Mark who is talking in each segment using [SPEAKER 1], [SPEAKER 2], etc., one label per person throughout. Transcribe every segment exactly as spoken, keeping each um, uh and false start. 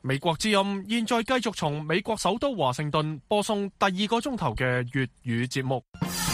[SPEAKER 1] 美國之音現在繼續從美國首都華盛頓播送第二個鐘頭嘅粵語節目。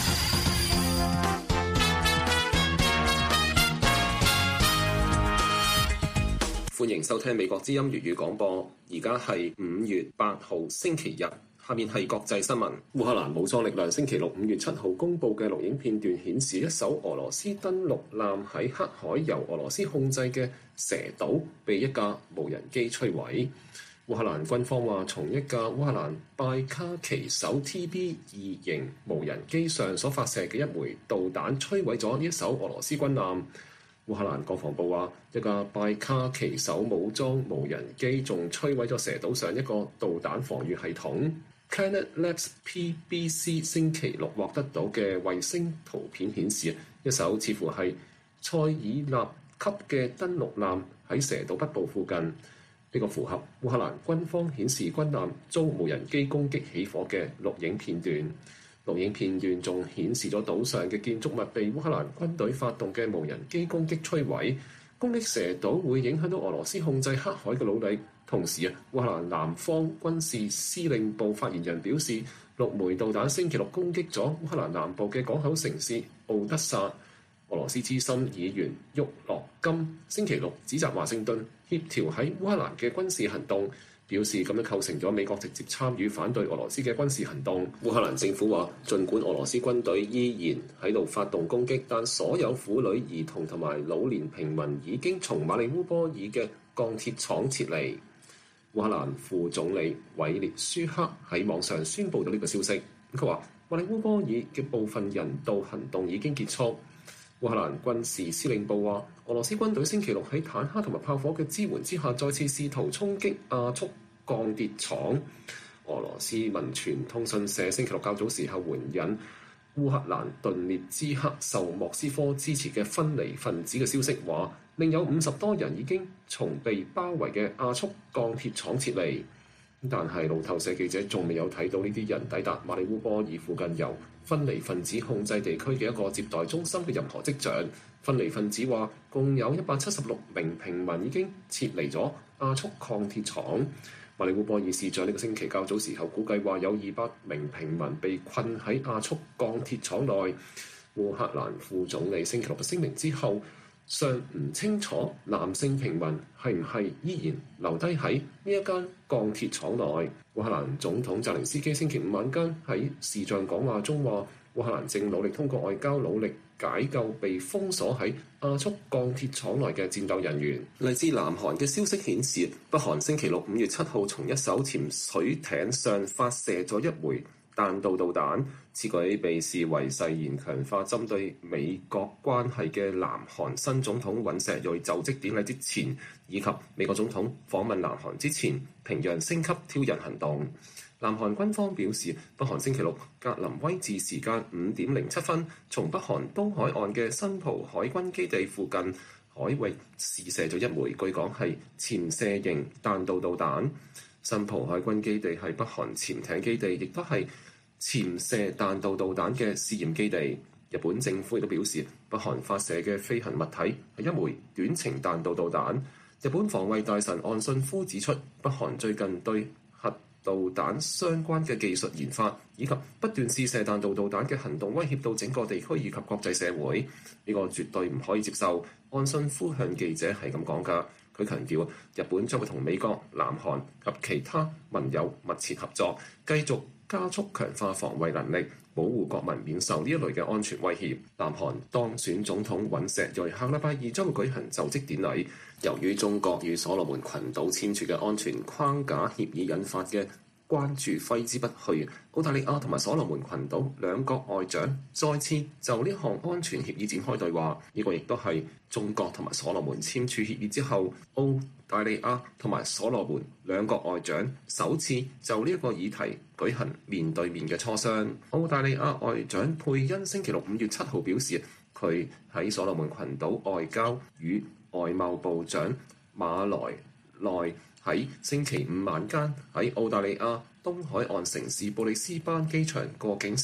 [SPEAKER 2] 歡迎收聽美國之音粵語廣播，而家係五月八號星期日。下面係國際新聞。烏克蘭武裝力量星期六五月七號公佈嘅錄影片段顯示，一艘俄羅斯登陸艦喺黑海由俄羅斯控制嘅蛇島被一架無人機摧毀。烏克蘭軍方話，從一架烏克蘭拜卡奇手 T B 二型無人機上所發射嘅一枚導彈摧毀咗呢一艘俄羅斯軍艦。烏克蘭國防部話，一架拜卡奇手武裝無人機仲摧毀咗蛇島上一個導彈防禦系統。Planet Labs P B C 星期六獲得到嘅衛星圖片顯示，一艘似乎係塞爾納級嘅登陸艦喺蛇島北部附近。呢、這個符合烏克蘭軍方顯示軍艦遭無人機攻擊起火嘅錄影片段。錄影片段仲顯示咗島上嘅建築物被烏克蘭軍隊發動嘅無人機攻擊摧毀。攻擊蛇島會影響到俄羅斯控制黑海嘅努力。同時啊，烏克蘭南方軍事司令部發言人表示，六枚導彈星期六攻擊咗烏克蘭南部嘅港口城市奧德薩。俄羅斯資深議員沃洛金星期六指責華盛頓協調喺烏克蘭嘅軍事行動，表示咁樣構成咗美國直接參與反對俄羅斯嘅軍事行動。烏克蘭政府話，儘管俄羅斯軍隊依然喺度發動攻擊，但所有婦女、兒童同埋老年平民已經從馬里烏波爾嘅鋼鐵廠撤離。烏克蘭副總理韋列舒克喺網上宣布咗呢個消息。佢話，馬里烏波爾嘅部分人道行動已經結束。烏克蘭軍事司令部話，俄羅斯軍隊星期六喺坦克同埋炮火嘅支援之下，再次試圖衝擊亞速鋼鐵廠。俄羅斯民傳通訊社星期六較早時候援引烏克蘭頓涅茨克受莫斯科支持嘅分離分子嘅消息話，另有五十多人已經從被包圍嘅亞速鋼鐵廠撤離。但係路透社記者仲未有睇到呢啲人抵達馬里烏波爾附近由分離分子控制地區嘅一個接待中心嘅任何跡象。分離分子話，共有一百七十六名平民已經撤離咗亞速鋼鐵廠。馬里烏波爾市長呢個星期較早時候估計話，有二百名平民被困喺亞速鋼鐵廠內。烏克蘭副總理星期六嘅聲明之後，尚唔清楚男性平民係唔係依然留低喺呢一間鋼鐵廠內。烏克蘭總統澤連斯基星期五晚間喺視像講話中話，烏克蘭正努力通過外交努力解救被封鎖喺亞速鋼鐵廠內嘅戰鬥人員。嚟自南韓嘅消息顯示，北韓星期六五月七號從一艘潛水艇上發射咗一枚彈道導彈，此舉被視為誓言強化針對美國關係嘅南韓新總統尹錫悅就職典禮之前，以及美國總統訪問南韓之前，平壤升級挑釁行動。南韓軍方表示，北韓星期六格林威治時間五點零七分，從北韓東海岸嘅新浦海軍基地附近海域試射咗一枚據講係潛射型彈道導彈。新浦海軍基地係北韓潛艇基地，亦都係潛射彈道導彈嘅試驗基地。日本政府亦都表示，北韓發射嘅飛行物體係一枚短程彈道導彈。日本防衛大臣岸信夫指出，北韓最近對核導彈相關嘅技術研發以及不斷試射彈道導彈嘅行動威脅到整個地區以及國際社會，呢個絕對唔可以接受。岸信夫向記者係咁講㗎。佢強調，日本將會同美國、南韓及其他盟友密切合作，繼續加速強化防衛能力，保護國民免受呢一類嘅安全威脅。南韓當選總統尹錫悅下禮拜二將會舉行就職典禮。由於中國與所羅門群島簽署嘅安全框架協議引發嘅關注揮之不去，澳大利亞同埋所羅門群島兩國外長再次就呢項安全協議展開對話。呢、這個亦都係中國同埋所羅門簽署協議之後，澳大利亞同埋所羅門兩國外長首次就呢一個議題舉行面對面嘅磋商。澳大利亞外長佩恩星期六五月七號表示，佢喺所羅門群島外交與外貿部長馬來內喺星期五晚間喺澳大利亞東海岸城市布里斯班機場過境時，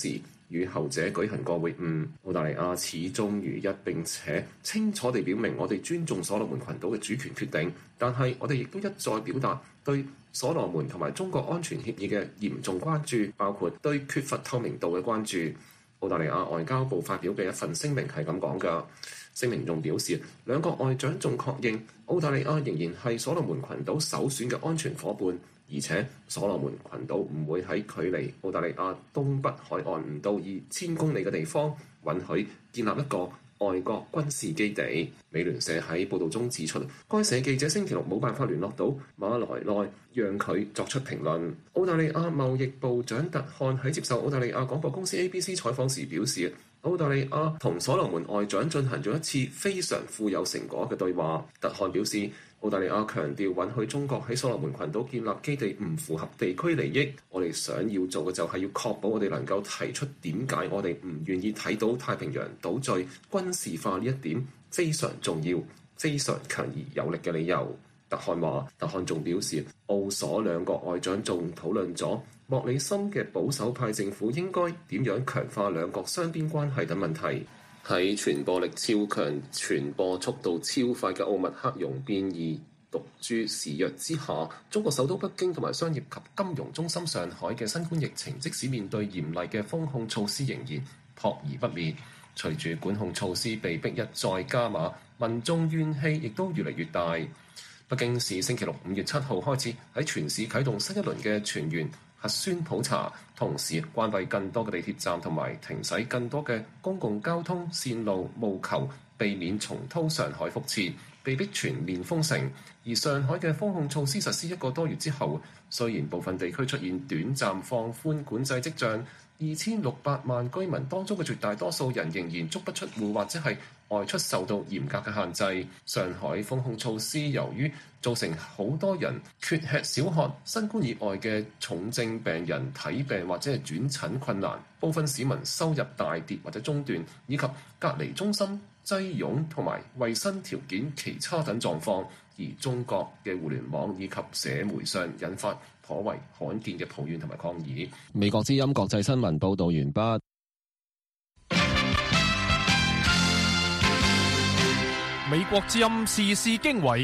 [SPEAKER 2] 與後者舉行過會晤。澳大利亞始終如一，並且清楚地表明我哋尊重所羅門群島嘅主權決定，但係我哋亦都一再表達對所羅門同埋中國安全協議嘅嚴重關注，包括對缺乏透明度嘅關注。澳大利亞外交部發表嘅一份聲明係咁講㗎。聲明仲表示，兩國外長仲確認澳大利亞仍然係所羅門群島首選嘅安全伙伴，而且所羅門群島唔會喺距離澳大利亞東北海岸唔到二千公里嘅地方允許建立一個外國軍事基地。美聯社喺報導中指出，該社記者星期六冇辦法聯絡到馬來內，讓佢作出評論。澳大利亞貿易部長特漢喺接受澳大利亞廣播公司 A B C 採訪時表示，澳大利亞同所羅門外長進行咗一次非常富有成果嘅對話。特漢表示，澳大利亞強調允許中國喺所羅門群島建立基地唔符合地區利益。我哋想要做嘅就係要確保我哋能夠提出點解我哋唔願意睇到太平洋島嶼軍事化呢一點非常重要、非常強而有力嘅理由。特漢話，特漢仲表示，澳所兩國外長仲討論咗莫里森嘅保守派政府應該點樣強化兩國雙邊關係等問題。喺傳播力超強、傳播速度超快嘅奧密克戎變異毒株肆虐之下，中國首都北京同埋商業及金融中心上海嘅新冠疫情，即使面對嚴厲嘅封控措施，仍然撲而不滅。隨住管控措施被迫一再加碼，民眾怨氣亦都越嚟越大。北京市星期六五月七號開始喺全市啟動新一輪嘅全員核酸普查，同時關閉更多嘅地鐵站同埋停駛更多嘅公共交通線路，務求避免重蹈上海覆轍，被迫全面封城。而上海嘅封控措施實施一個多月之後，雖然部分地區出現短暫放寬管制跡象，二千六百萬居民當中嘅絕大多數人仍然足不出戶或者係外出受到嚴格嘅限制。上海封控措施由於造成好多人缺吃少喝，新冠以外嘅重症病人睇病或者係轉診困難，部分市民收入大跌或者中斷，以及隔離中心擠擁同埋衛生條件奇差等狀況，而中國嘅互聯網以及社媒上引發頗為罕見嘅抱怨同埋抗議。美國之音國際新聞報導完畢。
[SPEAKER 1] 美國之音時事經緯，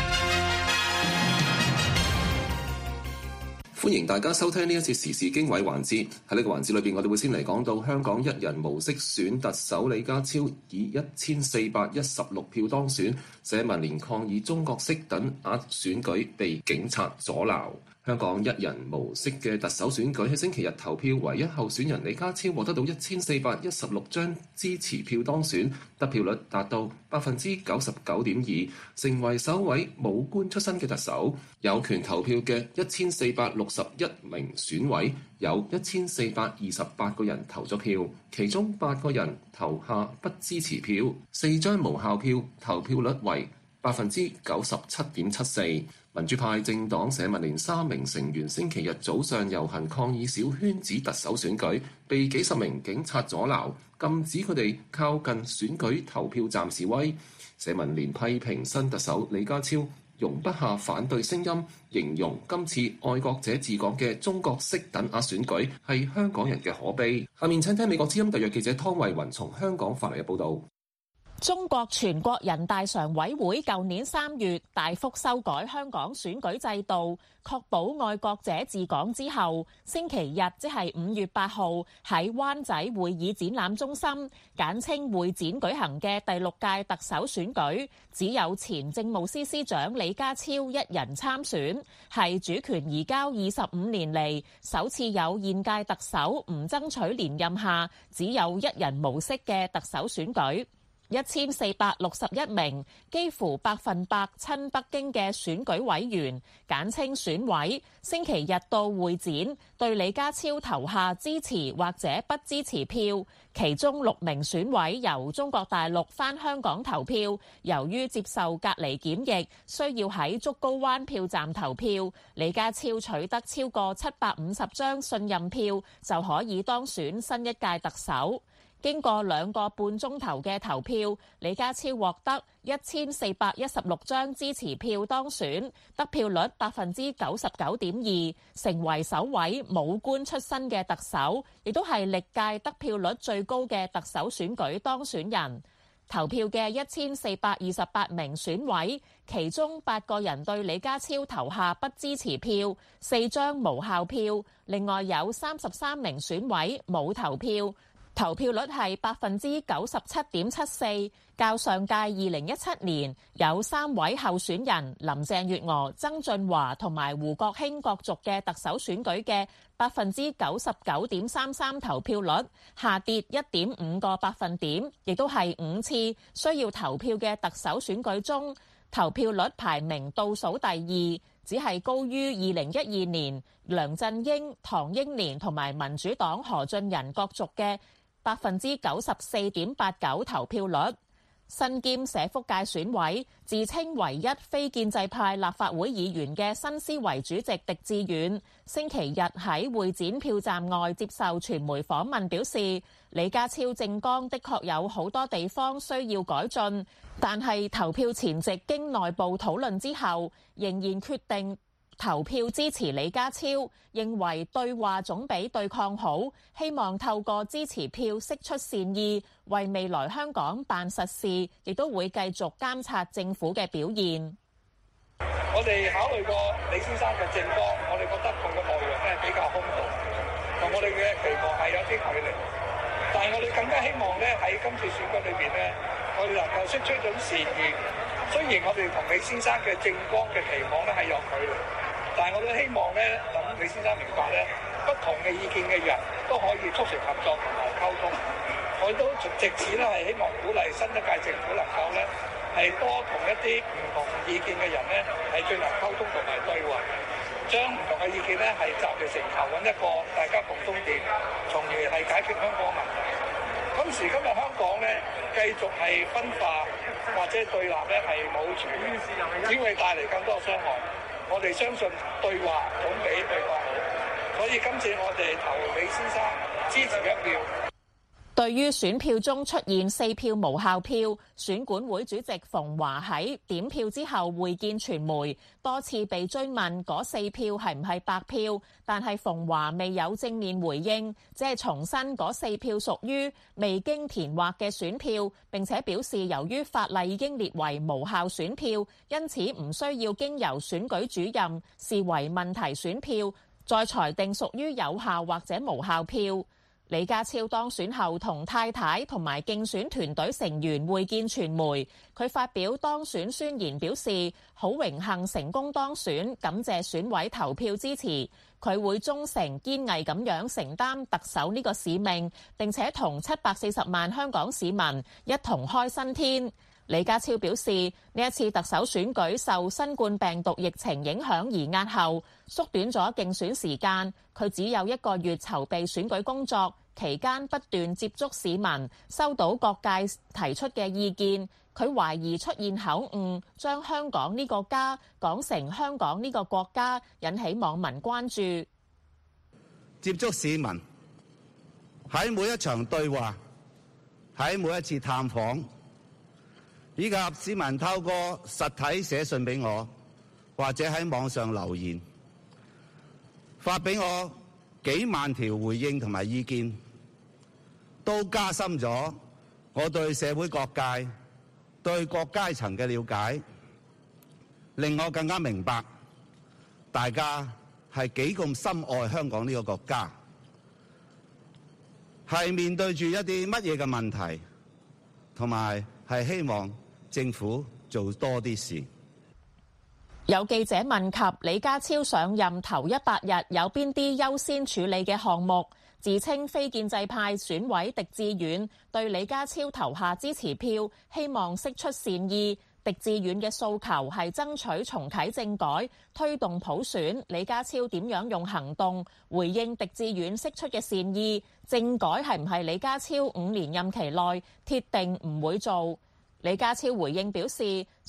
[SPEAKER 2] 歡迎大家收聽呢一次時事經緯環節。喺呢個環節裏邊，我哋會先嚟講到香港一人模式選特首李家超以一千四百一十六票當選，社民連抗議中國式等額選舉被警察阻撓。香港一人模式嘅特首選舉喺星期日投票，唯一候選人李家超獲得到一千四百一十六張支持票當選，得票率達到百分之九十九點二，成為首位武官出身嘅特首。有權投票嘅一千四百六十一名選委，有一千四百二十八個人投咗票，其中八個人投下不支持票，四張無效票，投票率為百分之九十七點七四。民主派政黨社民連三名成員星期日早上遊行抗議小圈子特首選舉，被幾十名警察阻撓，禁止佢哋靠近選舉投票站示威。社民連批評新特首李家超容不下反對聲音，形容今次愛國者治港嘅中國式等額選舉係香港人嘅可悲。下面請聽美國之音特約記者湯慧雲從香港發嚟嘅報導。
[SPEAKER 3] 中國全國人大常委會舊年三月大幅修改香港選舉制度，確保愛國者治港之後，星期日即係五月八號喺灣仔會議展覽中心（簡稱會展）舉行嘅第六屆特首選舉，只有前政務司司長李家超一人參選，係主權移交二十五年嚟首次有現屆特首唔爭取連任下只有一人模式嘅特首選舉。一千四百六十一名幾乎百分百親北京嘅選舉委員，簡稱選委，星期日到會展對李家超投下支持或者不支持票，其中六名選委由中國大陸返香港投票，由於接受隔離檢疫，需要喺竹篙灣票站投票，李家超取得超過七百五十張信任票，就可以當選新一屆特首。 經過兩個半鐘頭嘅投票，李家超獲得一千四百一十六張支持票當選，得票率百分之九十九點二，成為首位武官出身嘅特首，亦都係歷屆得票率最高嘅特首選舉當選人。投票嘅一千四百二十八名選委，其中八個人對李家超投下不支持票，四張無效票，另外有三十三名選委冇投票。投票率係百分之九十七點七四，較上屆二零一七年有三位候選人林鄭月娥、曾俊華同埋胡國興角逐嘅特首選舉嘅百分之九十九點三三投票率，下跌一點五個百分點，亦都係五次需要投票嘅特首選舉中，投票率排名倒數第二。只係高於二零一二年梁振英、唐英年同埋民主黨何俊仁角逐嘅百分之九十四點八九投票率。身兼社福界選委，自稱唯一非建制派立法會議員嘅新思維主席狄志遠，星期日喺會展票站外接受傳媒訪問，表示李家超政綱的確有好多地方需要改進，但係投票前夕經內部討論之後，仍然決定投票支持李家超，認為對話總比對抗好，希望透過支持票釋出善意，為未來香港辦實事，亦都會繼續監察政府嘅表現。
[SPEAKER 4] 我哋考慮過李先生嘅政綱，我哋覺得佢嘅內容咧比較空洞，同我哋嘅期望係有啲距離。但係我哋更加希望咧喺今次選舉裏邊咧，我哋能夠釋出一種善意。雖然我哋同李先生嘅政綱嘅期望咧係有距離，但係我都希望咧，等李先生明白咧，不同嘅意見嘅人都可以促成合作同埋溝通。我都藉此咧係希望鼓勵新一屆政府能夠咧係多同一啲唔同意見嘅人咧係進行溝通同埋對話，將唔同嘅意見咧係集腋成裘，揾一個大家共通點，從而係解決香港問題。今時今日香港咧繼續係分化或者對立咧係冇處，只會帶嚟更多傷害。我哋相信對話總比對抗好，所以今次我哋投李先生支持一票。
[SPEAKER 3] 對於選票中出現四票無效票，選管會主席馮驊喺點票之後會見傳媒，多次被追問嗰四票係唔係白票，但係馮驊未有正面回應，只係重申嗰四票屬於未經填劃嘅選票，並且表示由於法例已經列為無效選票，因此唔需要經由選舉主任視為問題選票，再裁定屬於有效或者無效票。李家超當選後同太太同埋競選團隊成員會見傳媒，佢發表當選宣言，表示好榮幸成功當選，感謝選委投票支持，佢會忠誠堅毅咁樣承擔特首呢個使命，並且同七百四十萬香港市民一同開新天。李家超表示，呢一次特首選舉受新冠病毒疫情影響而押後，縮短咗競選時間。佢只有一個月籌備選舉工作，期間不斷接觸市民，收到各界提出嘅意見。佢懷疑出現口誤，將香港呢個家講成香港呢個國家，引起網民關注。
[SPEAKER 5] 接觸市民，喺每一場對話，喺每一次探訪，以及市民透過實體寫信俾我，或者喺網上留言，發俾我幾萬條回應同埋意見，都加深咗我對社會各界、對各階層嘅了解，令我更加明白大家係幾咁深愛香港呢個國家，係面對住一啲乜嘢嘅問題，同埋係希望政府做多啲事。
[SPEAKER 3] 有記者問及李家超上任頭一百日有邊啲優先處理嘅項目，自稱非建制派選委狄志遠對李家超投下支持票，希望釋出善意。狄志遠嘅訴求係爭取重啟政改、推動普選。李家超點樣用行動回應狄志遠釋出嘅善意？政改係唔係李家超五年任期內鐵定唔會做？李家超回應表示，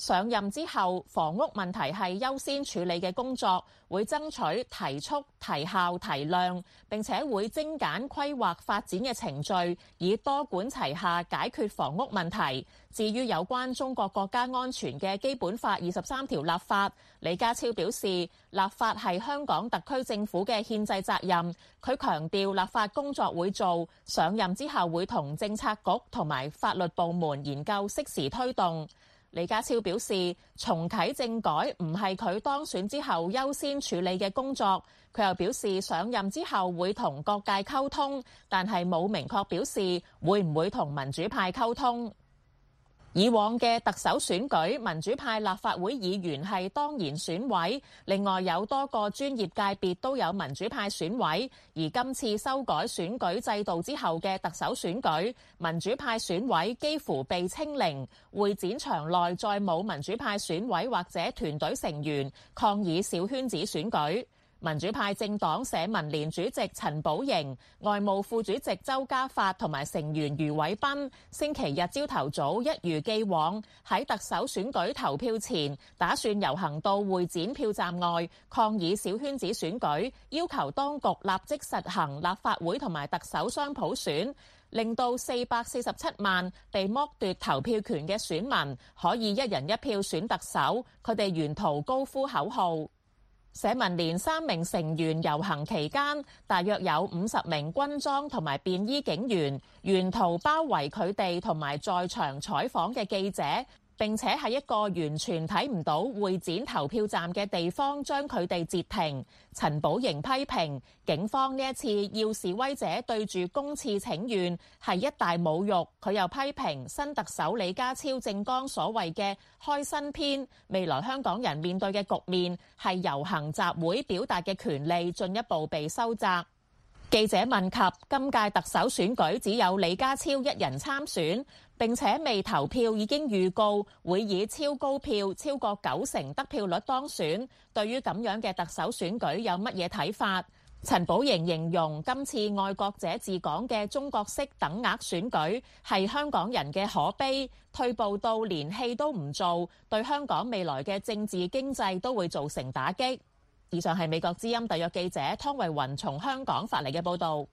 [SPEAKER 3] 上任之後，房屋問題係優先處理嘅工作，會爭取提速、提效、提量，並且會精簡規劃發展嘅程序，以多管齊下解決房屋問題。至於有關中國國家安全嘅基本法二十三條立法，李家超表示，立法係香港特區政府嘅憲制責任。佢強調立法工作會做，上任之後會同政策局同埋法律部門研究適時推動。李家超表示，重啟政改唔係佢當選之後優先處理嘅工作。佢又表示，上任之後會同各界溝通，但係冇明確表示會唔會同民主派溝通。以往嘅特首選舉，民主派立法會議員係當然選委，另外有多個專業界別都有民主派選委。而今次修改選舉制度之後嘅特首選舉，民主派選委幾乎被清零，會展場內再冇民主派選委或者團隊成員，抗議小圈子選舉。民主派政黨社民連主席陳寶瑩、外務副主席周家發同埋成員余偉斌，星期日朝頭早一如既往喺特首選舉投票前，打算遊行到會展票站外抗議小圈子選舉，要求當局立即實行立法會同埋特首雙普選，令到四百四十七萬被剝奪投票權嘅選民可以一人一票選特首。佢哋沿途高呼口號。社民連三名成員遊行期間，大約有五十名軍裝同埋便衣警員沿途包圍佢哋同埋在場採訪嘅記者，並且喺一個完全睇唔到會展投票站嘅地方將佢哋截停。陳寶瑩批評警方呢一次要示威者對住公廁請願係一大侮辱。佢又批評新特首李家超政綱所謂嘅開新篇，未來香港人面對嘅局面係遊行集會表達嘅權利進一步被收窄。記者問及今屆特首選舉只有李家超一人參選，並且未投票已經預告會以超高票超過九成得票率當選，對於咁樣嘅特首選舉有乜嘢睇法？陳寶瑩形容今次愛國者治港嘅中國式等額選舉係香港人嘅可悲，退步到連戲都唔做，對香港未來嘅政治經濟都會造成打擊。以上係美國之音特約記者湯慧雲從香港發嚟嘅報導。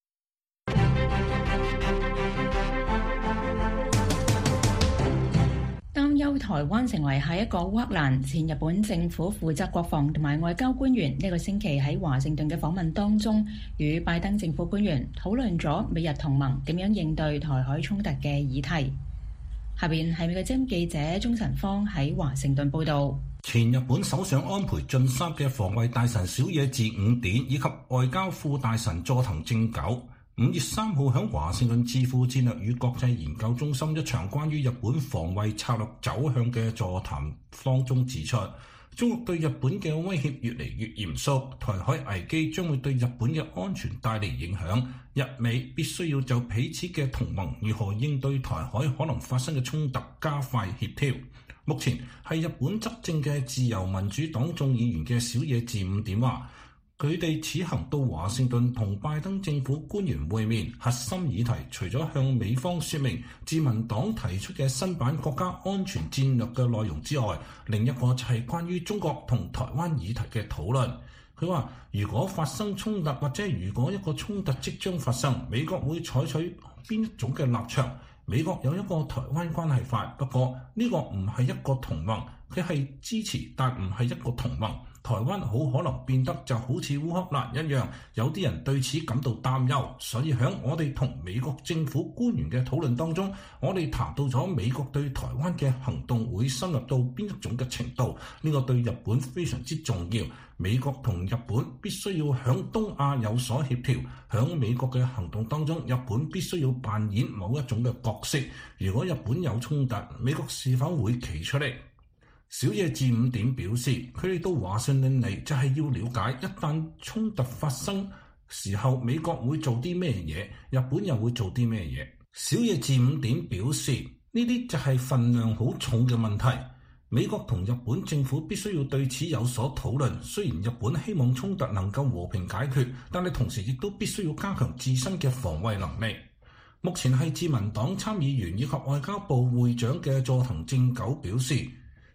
[SPEAKER 6] 擔憂台灣成為下一個烏克蘭，前日本政府負責國防同埋外交官員呢個星期喺華盛頓嘅訪問當中，與拜登政府官員討論咗美日同盟點樣應對台海衝突嘅議題。下邊係美國之音記者鍾晨芳喺華盛頓報導。
[SPEAKER 7] 前日本首相安倍晉三嘅防衛大臣小野寺五典以及外交副大臣佐藤正久五月三號喺華盛頓智庫戰略與國際研究中心一場關於日本防衛策略走向嘅座談當中指出，中國對日本嘅威脅越嚟越嚴肅，台海危機將會對日本嘅安全帶嚟影響，日美必須要就彼此嘅同盟如何應對台海可能發生嘅衝突加快協調。目前係日本執政嘅自由民主黨眾議員嘅小野寺五典話，佢哋此行到華盛頓同拜登政府官員會面，核心議題除咗向美方說明自民黨提出嘅新版國家安全戰略嘅內容之外，另一個就係關於中國同台灣議題嘅討論。佢話如果發生衝突，或者如果一個衝突即將發生，美國會採取邊一種嘅立場？美國有一個台灣關係法，不過呢個唔係一個同盟，佢係支持但唔係一個同盟。台灣好可能變得就好似烏克蘭一樣，有啲人對此感到擔憂，所以喺我哋同美國政府官員嘅討論當中，我哋談到咗美國對台灣嘅行動會深入到邊一種嘅程度，呢個對日本非常之重要。美國同日本必須要喺東亞有所協調，喺美國嘅行動當中，日本必須要扮演某一種嘅角色。如果日本有衝突，美國是否會企出嚟？小野寺五典表示，佢哋到華盛頓嚟就係要了解一旦衝突發生時候，美國會做啲咩嘢，日本又會做啲咩嘢。小野寺五典表示，呢啲就係份量好重嘅問題，美國同日本政府必須要對此有所討論。雖然日本希望衝突能夠和平解決，但係同時亦都必須要加強自身嘅防衛能力。目前係自民黨參議員以及外交部會長嘅佐藤正久表示，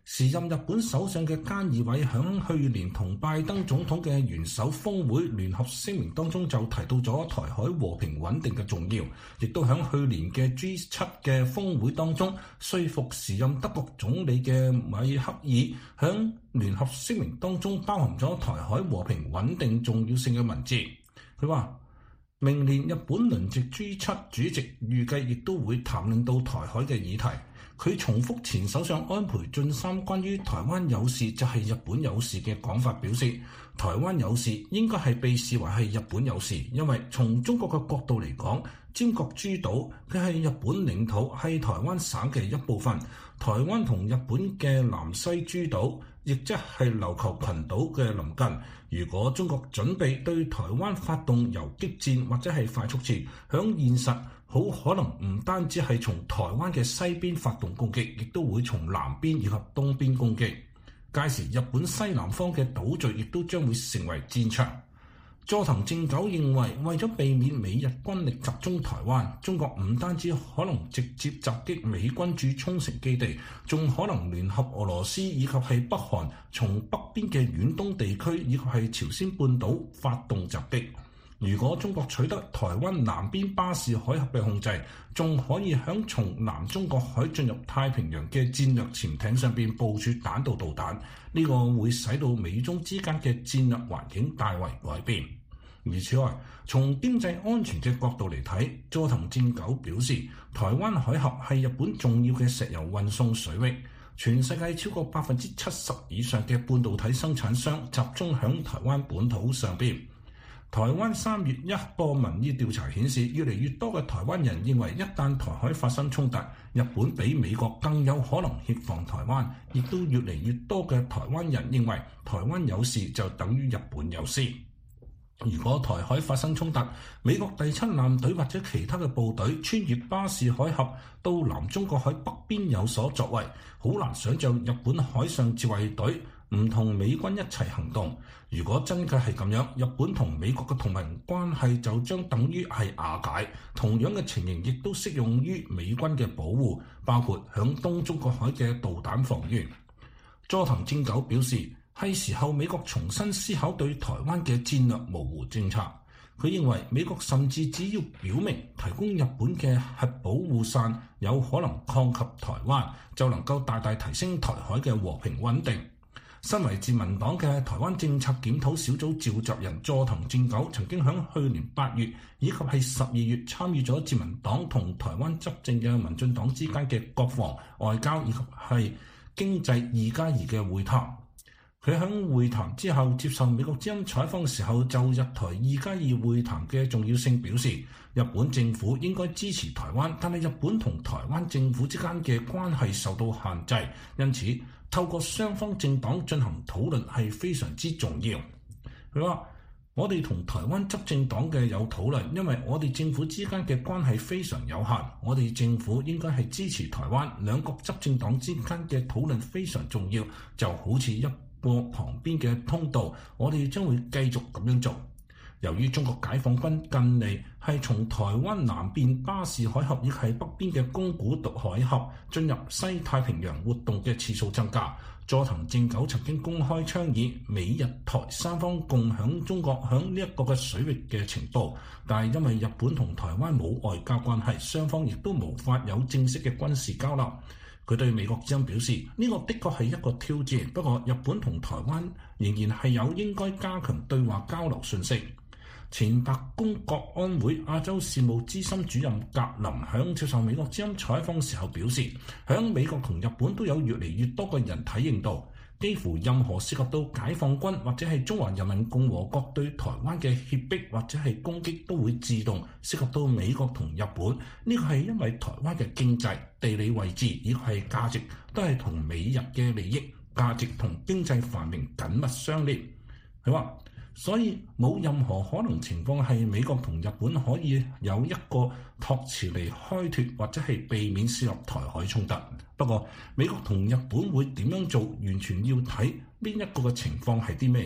[SPEAKER 7] 時任日本首相嘅菅義偉響去年同拜登總統嘅元首峰會聯合聲明當中就提到咗台海和平穩定嘅重要，亦都響去年嘅 G 七 嘅峰會當中說服時任德國總理嘅米克爾響聯合聲明當中包含咗台海和平穩定重要性嘅文字。佢話明年日本輪值 G 七 主席預計亦都會談論到台海嘅議題。佢重複前首相安倍晉三關於台灣有事就係日本有事嘅講法，表示台灣有事應該係被視為係日本有事，因為從中國嘅角度嚟講，尖閣諸島佢係日本領土，係台灣省嘅一部分。台灣同日本嘅南西諸島，亦即係琉球群島嘅鄰近。如果中國準備對台灣發動游擊戰或者係快速戰，響現實好可能唔單止係從台灣嘅西邊發動攻擊，亦都會從南邊以及東邊攻擊。屆時日本西南方嘅島嶼亦都將會成為戰場。佐藤正久認為，為咗避免美日軍力集中台灣，中國唔單止可能直接襲擊美軍駐沖繩基地，仲可能聯合俄羅斯以及係北韓，從北邊嘅遠東地區以及係朝鮮半島發動襲擊。如果中國取得台灣南邊巴士海峽嘅控制，仲可以響從南中國海進入太平洋嘅戰略潛艇上邊部署彈道導彈，呢個會使到美中之間嘅戰略環境大為改變。而此外，從經濟安全嘅角度嚟睇，佐藤正久表示，台灣海峽係日本重要嘅石油運送水域，全世界超過百分之七十以上嘅半導體生產商集中響台灣本土上邊。台灣三月一個民意調查顯示，越嚟越多嘅台灣人認為，一旦台海發生衝突，日本比美國更有可能協防台灣，亦都越嚟越多嘅台灣人認為，台灣有事就等於日本有事。如果台海發生衝突，美國第七艦隊或者其他嘅部隊穿越巴士海峽到南中國海北邊有所作為，好難想像日本海上自衛隊唔同美軍一齊行動。如果真嘅係咁樣，日本同美國嘅同盟關係就將等於係瓦解。同樣嘅情形亦都適用於美軍嘅保護，包括響東中國海嘅導彈防禦。佐藤正久表示，係時候美國重新思考對台灣嘅戰略模糊政策。佢認為美國甚至只要表明提供日本嘅核保護傘有可能抗及台灣，就能夠大大提升台海嘅和平穩定。身為自民黨嘅台灣政策檢討小組召集人佐藤正久曾經喺去年八月以及係十二月參與咗自民黨同台灣執政嘅民進黨之間嘅國防、外交以及係經濟二加二嘅會談。佢喺會談之後接受美國之音採訪嘅時候，就日台二加二會談嘅重要性表示，日本政府應該支持台灣，但係日本同台灣政府之間嘅關係受到限制，因此透過雙方政黨進行討論係非常之重要。佢話：我哋同台灣執政黨嘅有討論，因為我哋政府之間嘅關係非常有限，我哋政府應該係支持台灣。兩國執政黨之間嘅討論非常重要，就好似一個旁邊嘅通道，我哋將會繼續咁樣做。由於中國解放軍近嚟係從台灣南邊巴士海峽以及北邊嘅宮古島海峽進入西太平洋活動嘅次數增加，佐藤正久曾經公開倡議美日台三方共享中國響呢一個嘅水域嘅情報，但係因為日本同台灣冇外交關係，雙方亦都無法有正式嘅軍事交流。佢對美國之音表示，呢個的確係一個挑戰，不過日本同台灣仍然係有應該加強對話交流信息。前白宮國安會亞洲事務資深主任格林響接受美國之音採訪時候表示，響美國同日本都有越嚟越多嘅人體認到，幾乎任何涉及到解放軍或者係中華人民共和國對台灣嘅脅迫或者係攻擊都會自動涉及到美國同日本。呢個係因為台灣嘅經濟、地理位置以及係價值都係同美日嘅利益、價值同經濟繁榮緊密相連。佢話，所以冇任何可能情況係美國同日本可以有一個託詞嚟開脫或者係避免涉入台海衝突。不過美國同日本會點樣做，完全要睇邊一個嘅情況係啲咩嘢。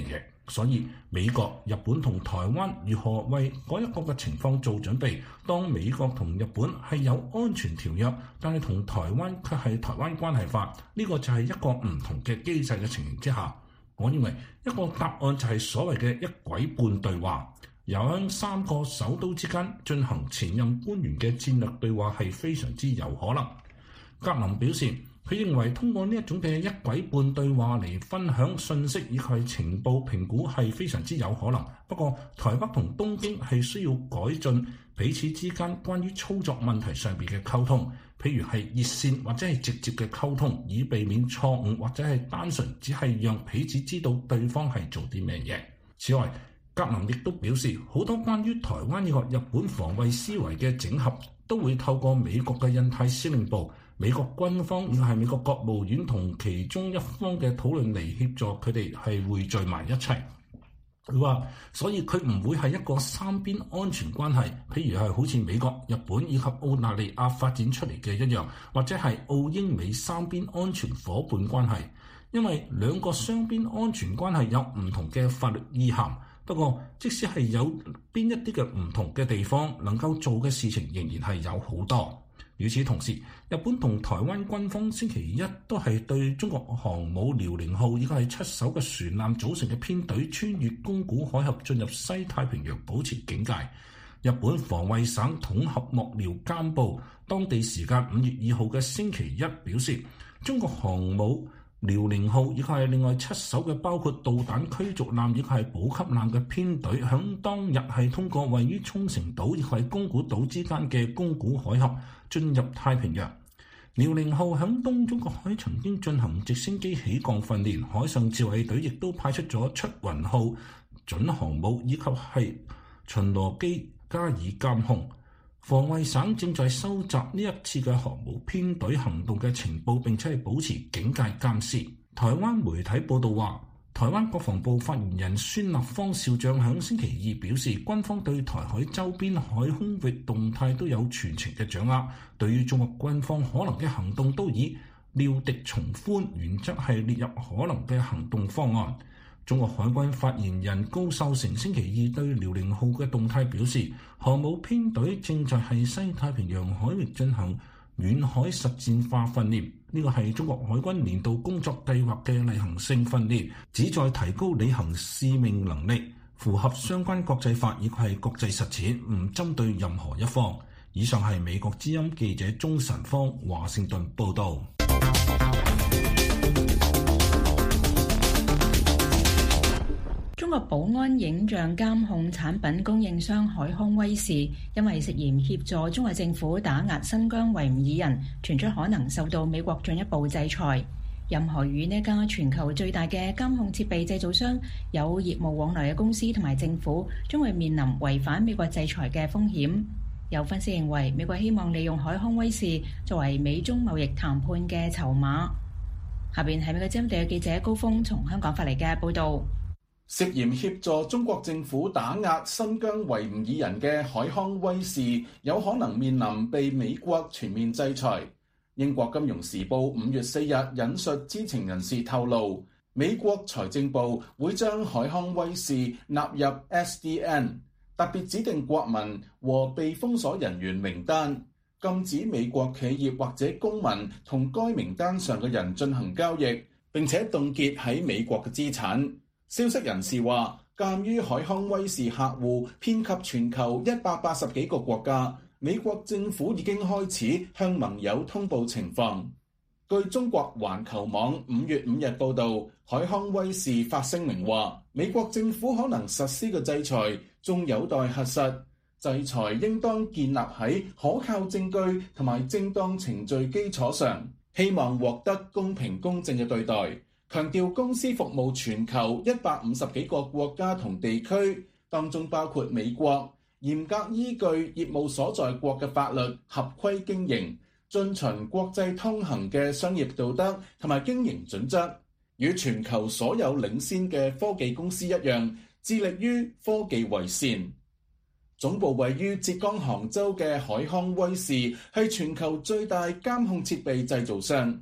[SPEAKER 7] 所以美國、日本同台灣如何為嗰一個嘅情況做準備？當美國同日本係有安全條約，但係同台灣卻係台灣關係法，呢個就係一個唔同嘅機制嘅情形之下，我認為一個答案就係所謂嘅一軌半對話，由喺三個首都之間進行前任官員嘅戰略對話係非常之有可能。格林表示，佢認為通過呢一種嘅一軌半對話嚟分享信息以及情報評估係非常之有可能。不過台北同東京係需要改進彼此之間關於操作問題上邊嘅溝通，譬如係熱線或者係直接嘅溝通，以避免錯誤或者係單純只係讓彼此知道對方係做啲咩嘢。此外，格林亦都表示，好多關於台灣以及日本防衛思維嘅整合都會透過美國嘅印太司令部、美國軍方亦係美國國務院同其中一方嘅討論嚟協助佢哋係匯聚埋一齊。佢話，所以佢唔會係一個三邊安全關係，譬如係好似美國、日本以及澳大利亞發展出嚟嘅一樣，或者係澳英美三邊安全伙伴關係，因為兩個雙邊安全關係有唔同嘅法律意涵。不過，即使係有邊一啲嘅唔同嘅地方，能夠做嘅事情仍然係有好多。與此同時，日本同台灣軍方星期一都係對中國航母遼寧號以及係七艘嘅船艦組成嘅編隊穿越宮古海峽進入西太平洋保持警戒。日本防衛省統合幕僚監部當地時間五月二號嘅星期一表示，中國航母遼寧號以及係另外七艘嘅包括導彈驅逐艦以及係補給艦嘅編隊，響當日係通過位於沖繩島以及係宮古島之間嘅宮古海峽進入太平洋。遼寧號響東中國海曾經進行直升機起降訓練，海上自衛隊亦都派出咗出雲號準航母以及係巡邏機加以監控。防衛省正在收集呢一次嘅航母編隊行動嘅情報，並且係保持警戒監視。台灣媒體報道話，台灣國防部發言人孫立方少將響星期二表示，軍方對台海周邊海空域動態都有全程嘅掌握，對於中國軍方可能嘅行動都以料敵從寬原則係列入可能嘅行動方案。中國海軍發言人高秀成星期二對遼寧號嘅動態表示，航母編隊正在係西太平洋海域進行遠海實戰化訓練，呢個係中國海軍年度工作計劃嘅例行性訓練，旨在提高履行使命能力，符合相關國際法以及係國際實踐，唔針對任何一方。以上係美國之音記者鍾晨芳華盛頓報導。
[SPEAKER 6] 中國寶安影像監控產品供應商海康威視，因為涉嫌協助中國政府打壓新疆維吾爾人，傳出可能受到美國進一步制裁。任何與呢家全球最大嘅監控設備製造商有業務往來嘅公司同埋政府，將會面臨違反美國制裁嘅風險。有分析認為，美國希望利用海康威視作為美中貿易談判嘅籌碼。下邊係美國之音嘅記者高峰從香港發嚟嘅報導。
[SPEAKER 8] 涉嫌協助中國政府打壓新疆維吾爾人嘅海康威視有可能面臨被美國全面制裁。英國金融時報五月四日引述知情人士透露，美國財政部會將海康威視納入 S D N 特別指定國民和被封鎖人員名單，禁止美國企業或者公民同該名單上嘅人進行交易，並且凍結喺美國嘅資產。消息人士話，鑑於海康威視客戶遍及全球一百八十幾個國家，美國政府已經開始向盟友通報情況。據中國環球網五月五日報導，海康威視發聲明話，美國政府可能實施嘅制裁仲有待核實，制裁應當建立喺可靠證據同埋正當程序基礎上，希望獲得公平公正嘅對待。強調公司服務全球一百五十幾個國家同地區，當中包括美國，嚴格依據業務所在國嘅法律合規經營，遵循國際通行嘅商業道德同埋經營準則，與全球所有領先嘅科技公司一樣，致力於科技為先。總部位於浙江杭州嘅海康威視係全球最大監控設備製造商。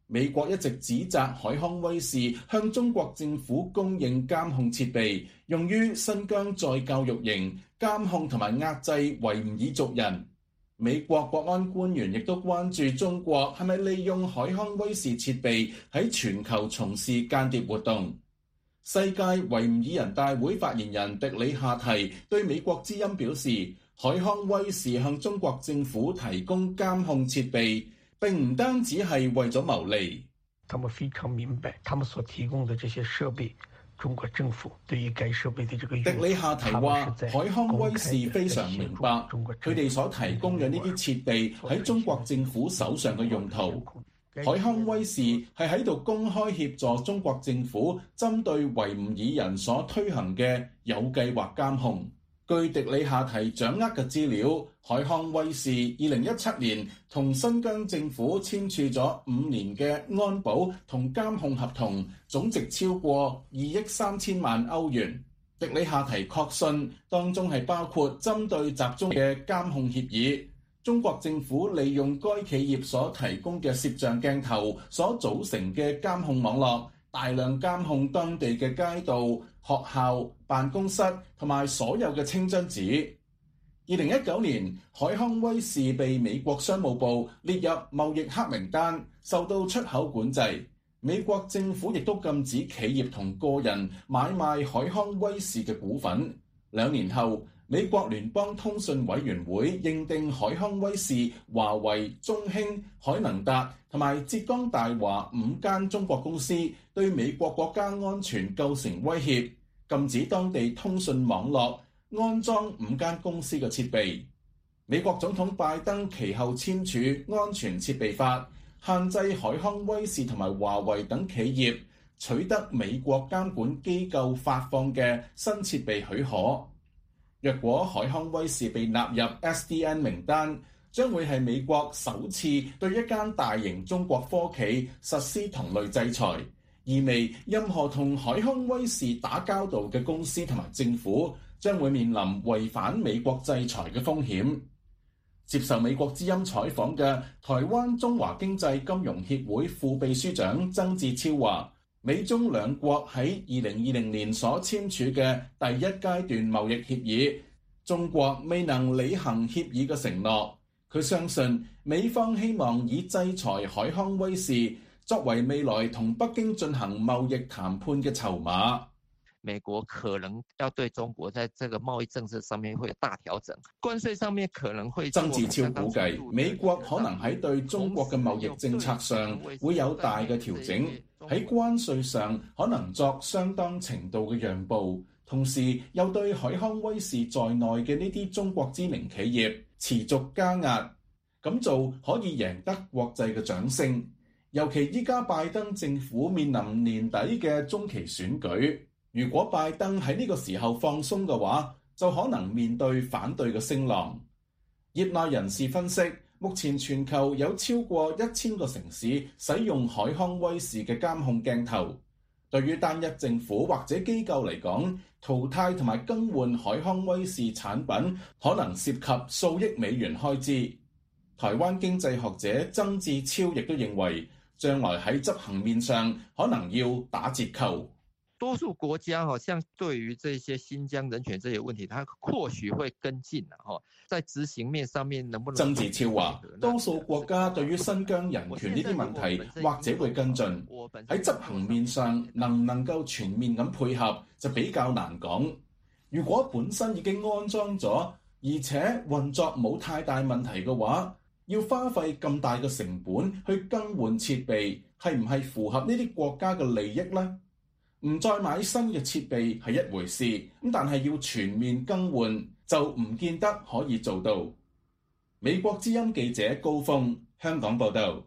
[SPEAKER 8] 美國一直指責海康威視向中國政府供應監控設備，用於新疆再教育營監控同埋壓制維吾爾族人。美國國安官員亦都關注中國係咪利用海康威視設備喺全球從事間諜活動。世界維吾爾人大會發言人迪里夏提對美國之音表示，海康威視向中國政府提供監控設備，並唔單止係為咗牟利。
[SPEAKER 9] 他們非常明白，他們所提供的這些設備，中國政府對於該設備的這個。
[SPEAKER 8] 迪里夏提話，海康威視非常明白，佢哋所提供嘅呢啲設備喺中國政府手上嘅用途。海康威視係喺度公開協助中國政府針對維吾爾人所推行嘅有計劃監控。據迪里夏提掌握嘅資料，海康威視二零一七年同新疆政府簽署咗五年嘅安保同監控合同，總值超過二億三千萬歐元。迪里夏提確信當中係包括針對集中嘅監控協議。中國政府利用該企業所提供嘅攝像鏡頭所組成嘅監控網絡，大量監控當地嘅街道、學校、辦公室同埋所有嘅清真寺。二零一九年，海康威視被美國商務部列入貿易黑名單，受到出口管制。美國政府亦都禁止企業同個人買賣海康威視嘅股份。兩年後，美國聯邦通訊委員會認定海康威視、華為、中興、海能達同埋浙江大華五間中國公司對美國國家安全構成威脅，禁止當地通訊網絡安裝五間公司嘅設備。美國總統拜登其後簽署安全設備法，限制海康威視同埋華為等企業取得美國監管機構發放嘅新設備許可。若果海康威視被納入 S D N 名單，將會係美國首次對一間大型中國科企實施同類制裁，意味任何同海康威視打交道嘅公司同埋政府將會面臨違反美國制裁嘅風險。接受美國之音採訪嘅台灣中華經濟金融協會副秘書長曾志超話，美中兩國喺二零二零年所簽署嘅第一階段貿易協議，中國未能履行協議嘅承諾。佢相信美方希望以制裁海康威視作為未來同北京進行貿易談判嘅籌碼。
[SPEAKER 10] 美國可能要對中國在這個貿易政策上面會有大調整，關稅上面可能會。
[SPEAKER 8] 曾志超估計，美國可能喺對中國嘅貿易政策上會有大嘅調整，喺關稅上可能作相當程度嘅讓步，同時又對海康威視在內嘅呢啲中國知名企業持續加壓，咁做可以贏得國際嘅掌聲。尤其依家拜登政府面臨年底嘅中期選舉。如果拜登喺呢個時候放鬆嘅話，就可能面對反對嘅聲浪。業內人士分析，目前全球有超過一千個城市使用海康威視嘅監控鏡頭。對於單一政府或者機構嚟講，淘汰同埋更換海康威視產品可能涉及數億美元開支。台灣經濟學者曾志超亦都認為，將來喺執行面上可能要打折扣。
[SPEAKER 10] 多數國家好像對於這些新疆人權這些問題，他或許會跟進啊！哈，在執行面上面能不能？
[SPEAKER 8] 曾志超話，多數國家對於新疆人權呢啲問題，或者會跟進。喺執行面上，能唔能夠全面咁配合，就比較難講。如果本身已經安裝咗，而且運作冇太大問題嘅話，要花費咁大嘅成本去更換設備，係唔係符合呢啲國家嘅利益呢？唔再買新嘅設備係一回事，咁但係要全面更換就唔見得可以做到。美國之音記者高峰，香港報道。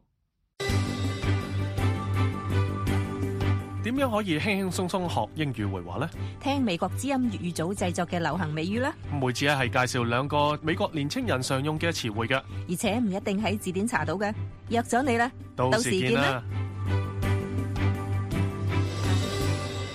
[SPEAKER 1] 點樣可以輕輕鬆鬆學英語會話呢？
[SPEAKER 11] 聽美國之音粵語組製作嘅流行美語啦。
[SPEAKER 1] 每次係介紹兩個美國年青人常用嘅詞彙嘅，
[SPEAKER 11] 而且唔一定喺字典查到嘅。約咗你啦，
[SPEAKER 1] 到時見啦。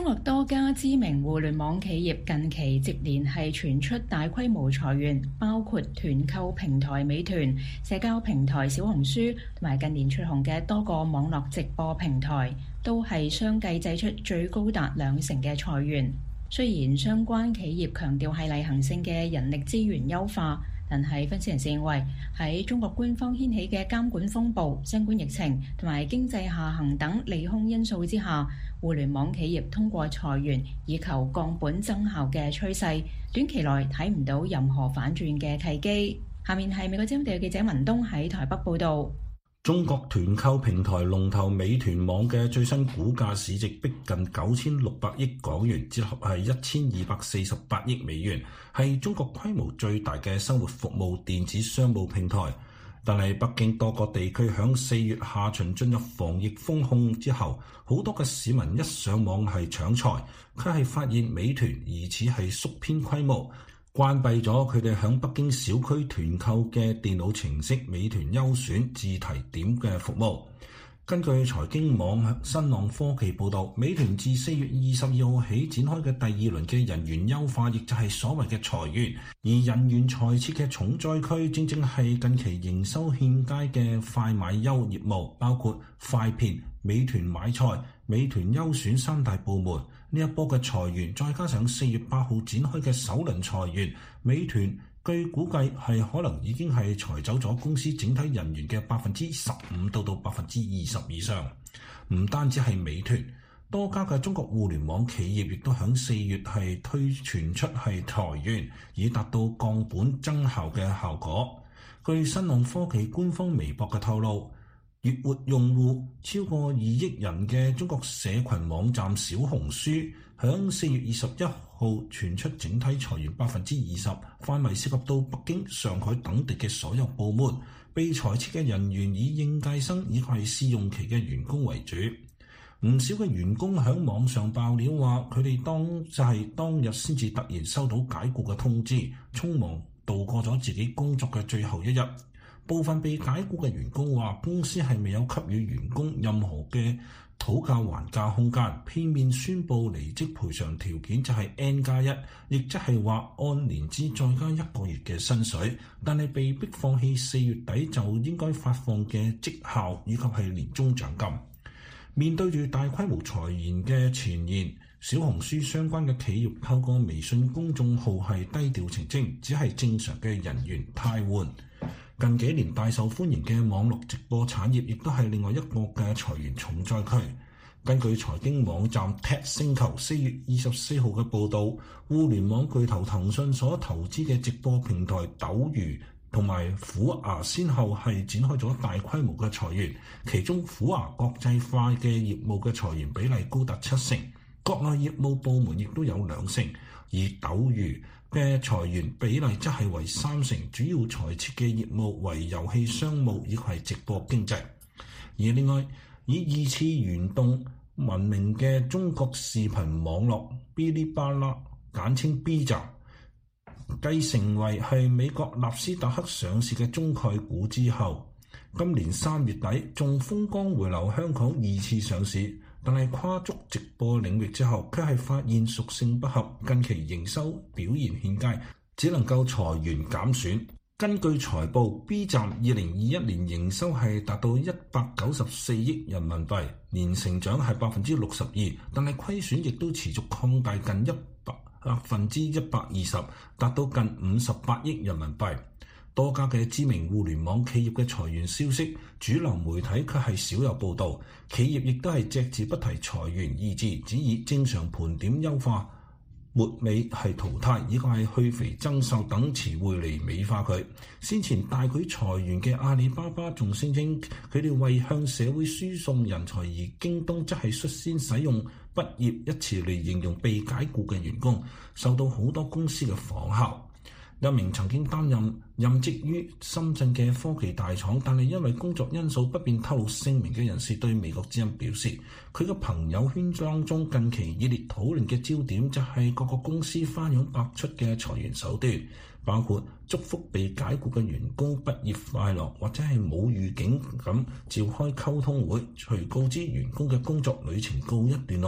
[SPEAKER 6] 國多家知名互聯網企業近期接連係傳出大規模裁員，包括團購平台美團、社交平台小紅書同埋近年出紅嘅多個網絡直播平台，都係相繼祭出最高達兩成嘅裁員。雖然相關企業強調係例行性嘅人力資源優化，但係分析人士認為喺中國官方掀起嘅監管風暴、新冠疫情同埋經濟下行等利空因素之下，互聯網企業通過裁員以求降本增效嘅趨勢，短期內睇唔到任何反轉嘅契機。下面係美國之音地記者文東喺台北報導。
[SPEAKER 7] 中國團購平台龍頭美團網嘅最新股價市值逼近九千六百億港元，折合係一千二百四十八億美元，係中國規模最大嘅生活服務電子商務平台。但係北京多個地區響四月下旬進入防疫封控之後，好多嘅市民一上網係搶菜，佢係發現美團疑似係縮編規模，關閉咗佢哋響北京小區團購嘅電腦程式美團優選自提點嘅服務。根據財經網新浪科技報導，美團自四月二十二號起展開嘅第二輪嘅人員優化，亦就係所謂嘅裁員。而人員裁撤嘅重災區，正正係近期營收欠佳嘅快買優業務，包括快片、美團買菜、美團優選三大部門。呢一波嘅裁員，再加上四月八號展開嘅首輪裁員，美團據估計係可能已經係裁走咗公司整體人員嘅百分之十五到到百分之二十以上。唔單止係美團，多家嘅中國互聯網企業亦都響四月係推傳出係裁員，以達到降本增效嘅效果。據新浪科技官方微博嘅透露，月活用戶超過二億人嘅中國社群網站小紅書，響四月二十一號傳出整體裁員百分之二十，範圍涉及到北京、上海等地嘅所有部門。被裁撤嘅人員以應屆生以及係試用期嘅員工為主。唔少嘅員工響網上爆料話，佢哋當就係、是、當日先至突然收到解僱嘅通知，匆忙度過咗自己工作嘅最後一日。部分被解僱嘅員工話，公司係未有給予員工任何嘅討價還價空間，片面宣布離職賠償條件就係 N 加一，亦即係話按年資再加一個月嘅薪水，但係被迫放棄四月底就應該發放嘅績效以及係年終獎金。面對住大規模裁員嘅傳言，小紅書相關嘅企業透過微信公眾號係低調澄清，只係正常嘅人員汰換。近幾年大受歡迎嘅網絡直播產業，亦都係另外一個嘅裁員重災區。根據財經網站 Tech 星球四月二十四號嘅報導，互聯網巨頭騰訊所投資嘅直播平台斗魚同埋虎牙，先後係展開咗大規模嘅裁員，其中虎牙國際化嘅業務嘅裁員比例高達七成，國內業務部門亦都有兩成，而斗魚嘅裁員比例則係為三成，主要裁撤嘅業務為遊戲商務以及係直播經濟。而另外以二次元動聞名嘅中國視頻網絡嗶哩吧啦，簡稱 B 站，繼成為係美國納斯達克上市嘅中概股之後，今年三月底仲風光回流香港二次上市。但係跨足直播領域之後，卻係發現屬性不合，近期營收表現欠佳，只能夠裁員減損。根據財報 ，B 站二零二一年營收係達到一百九十四億人民幣，年成長係百分之六十二，但係虧損亦都持續擴大近一百百分之一百二十，達到近五十八億人民幣。多家嘅知名互聯網企業嘅裁員消息，主流媒體卻係少有報導。企業亦都係隻字不提裁員二字，只以正常盤點優化、末尾係淘汰，以及係去肥增瘦等詞彙嚟美化佢。先前大舉裁員嘅阿里巴巴仲聲稱，佢哋為向社會輸送人才，而京東則係率先使用畢業一詞嚟形容被解僱嘅員工，受到好多公司嘅仿效。一名曾經擔任任職於深圳嘅科技大廠，但係因為工作因素不便透露姓名嘅人士對美國之音表示，佢嘅朋友圈當中近期熱烈討論嘅焦點就係各個公司花樣百出嘅裁員手段，包括祝福被解僱嘅員工畢業快樂，或者係冇預警咁召開溝通會，隨告知員工嘅工作旅程告一段落，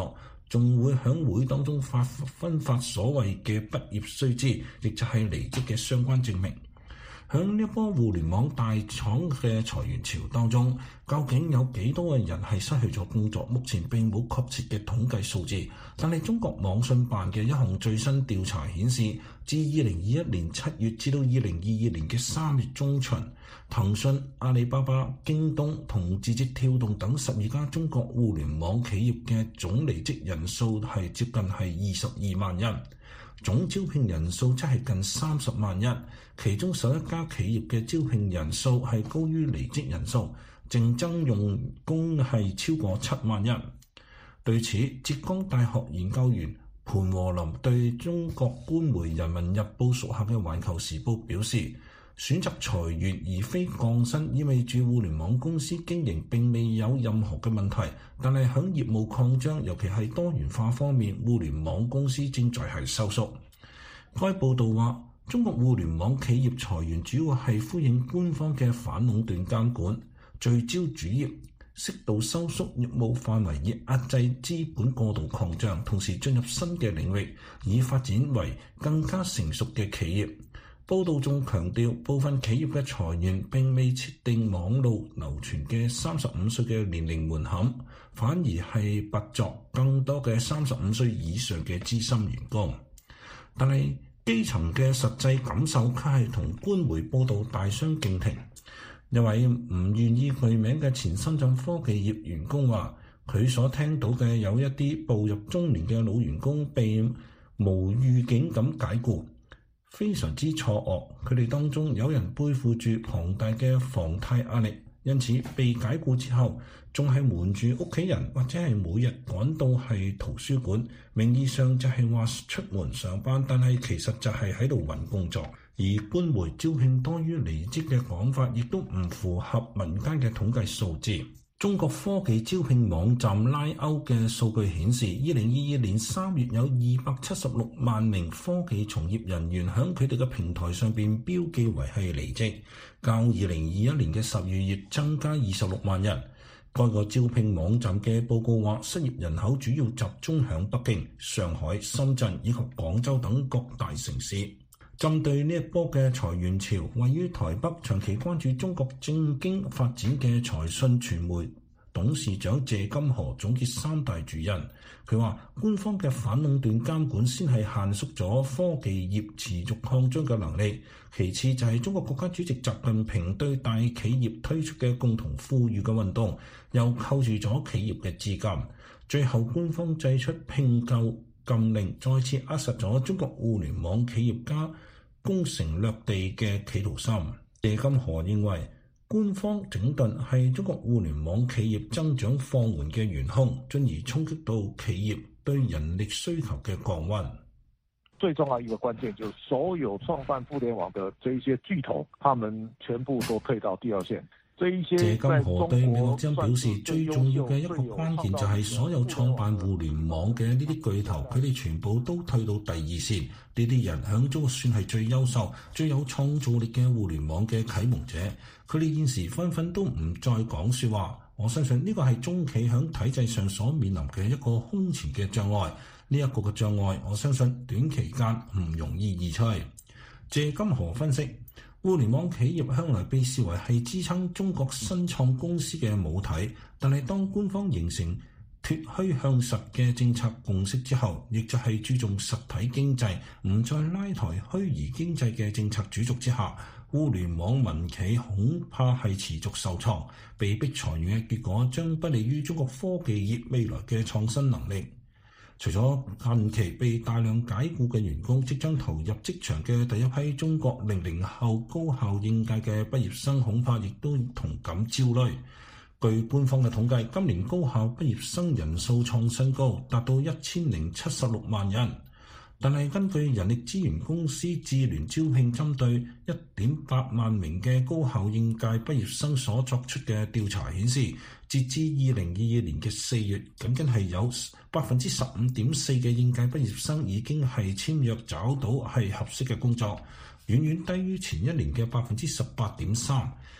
[SPEAKER 7] 仲會喺會當中發分發所謂嘅畢業須知，亦就係離職嘅相關證明。喺呢一波互聯網大廠嘅裁員潮當中，究竟有幾多嘅人係失去咗工作？目前並冇確切嘅統計數字，但係中國網信辦嘅一項最新調查顯示，自二零二一年七月至到二零二二年嘅三月中旬，騰訊、阿里巴巴、京東同字節跳動等十二家中國互聯網企業嘅總離職人數係接近係二十二萬人。總招聘人數則係近三十萬人，其中十一家企業嘅招聘人數係高於離職人數，淨增用工係超過七萬人。對此，浙江大學研究員盤和林對中國官媒《人民日報》屬下嘅《環球時報》表示，選擇裁員而非降薪，意味住互聯網公司經營並未有任何嘅問題，但係響業務擴張，尤其係多元化方面，互聯網公司正在係收縮。該報導話，中國互聯網企業裁員主要係呼應官方嘅反壟斷監管，聚焦主業，適度收縮業務範圍，以壓制資本過度擴張，同時進入新嘅領域，以發展為更加成熟嘅企業。報道仲強調，部分企業嘅裁員並未設定網路流傳嘅三十五歲嘅年齡門檻，反而係拔擢更多嘅三十五歲以上嘅資深員工。但係基層嘅實際感受卻係同官媒報道大相徑庭。一位唔願意具名嘅前深圳科技業員工話，佢所聽到嘅有一啲步入中年嘅老員工被無預警咁解僱，非常之錯愕。佢哋當中有人背負住龐大嘅房貸壓力，因此被解僱之後仲係瞞住屋企人，或者係每日趕到係圖書館，名義上就係話出門上班，但係其實就係喺度揾工作。而官媒招聘多於離職嘅講法，亦都唔符合民間嘅統計數字。中國科技招聘網站拉歐嘅數據顯示，二零二二年三月有二百七十六萬名科技從業人員喺佢哋嘅平台上邊標記為係離職，較二零二一年嘅十二月增加二十六萬人。該個招聘網站嘅報告話，失業人口主要集中響北京、上海、深圳以及廣州等各大城市。針對呢一波嘅裁員潮，位於台北長期關注中國政經發展嘅財訊傳媒董事長謝金河總結三大主因。佢話，官方嘅反壟斷監管先係限縮咗科技業持續擴張嘅能力，其次就係中國國家主席習近平對大企業推出嘅共同富裕嘅運動，又扣住咗企業嘅資金，最後官方祭出併購禁令，再次扼實咗中國互聯網企業家攻城略地嘅企圖心。謝金河認為，官方整頓係中國互聯網企業增長放緩嘅元兇，進而衝擊到企業對人力需求嘅降溫。
[SPEAKER 12] 最重要一個關鍵就是，所有創辦互聯網的這些巨頭，他們全部都退到第二線。
[SPEAKER 7] 謝金河對美國之音表示，最重要嘅一個關鍵就係所有創辦互聯網嘅呢啲巨頭，佢哋全部都退到第二線。呢啲人響中國算係最優秀、最有創造力嘅互聯網嘅啟蒙者。佢哋現時紛紛都唔再講說話。我相信呢個係中企響體制上所面臨嘅一個空前嘅障礙。呢一個嘅障礙，我相信短期間唔容易移除。謝金河分析，互聯網企業向來被視為係支撐中國新創公司嘅母體，但係當官方形成脫虛向實嘅政策共識之後，亦就係注重實體經濟，唔再拉抬虛擬經濟嘅政策主軸之下，互聯網民企恐怕係持續受創，被迫裁員嘅結果將不利於中國科技業未來嘅創新能力。除咗近期被大量解僱嘅員工，即將投入職場嘅第一批中國零零後高校應屆嘅畢業生，恐怕亦都同感焦慮。據官方嘅統計，今年高校畢業生人數創新高，達到一千零七十六萬人。但係根據人力資源公司智聯招聘針對一點八萬名嘅高校應屆畢業生所作出嘅調查顯示，截至二零二二年嘅四月，僅僅係有百分之十五點四嘅應屆畢業生已經係簽約找到係合適嘅工作，遠遠低於前一年嘅百分之十八點三。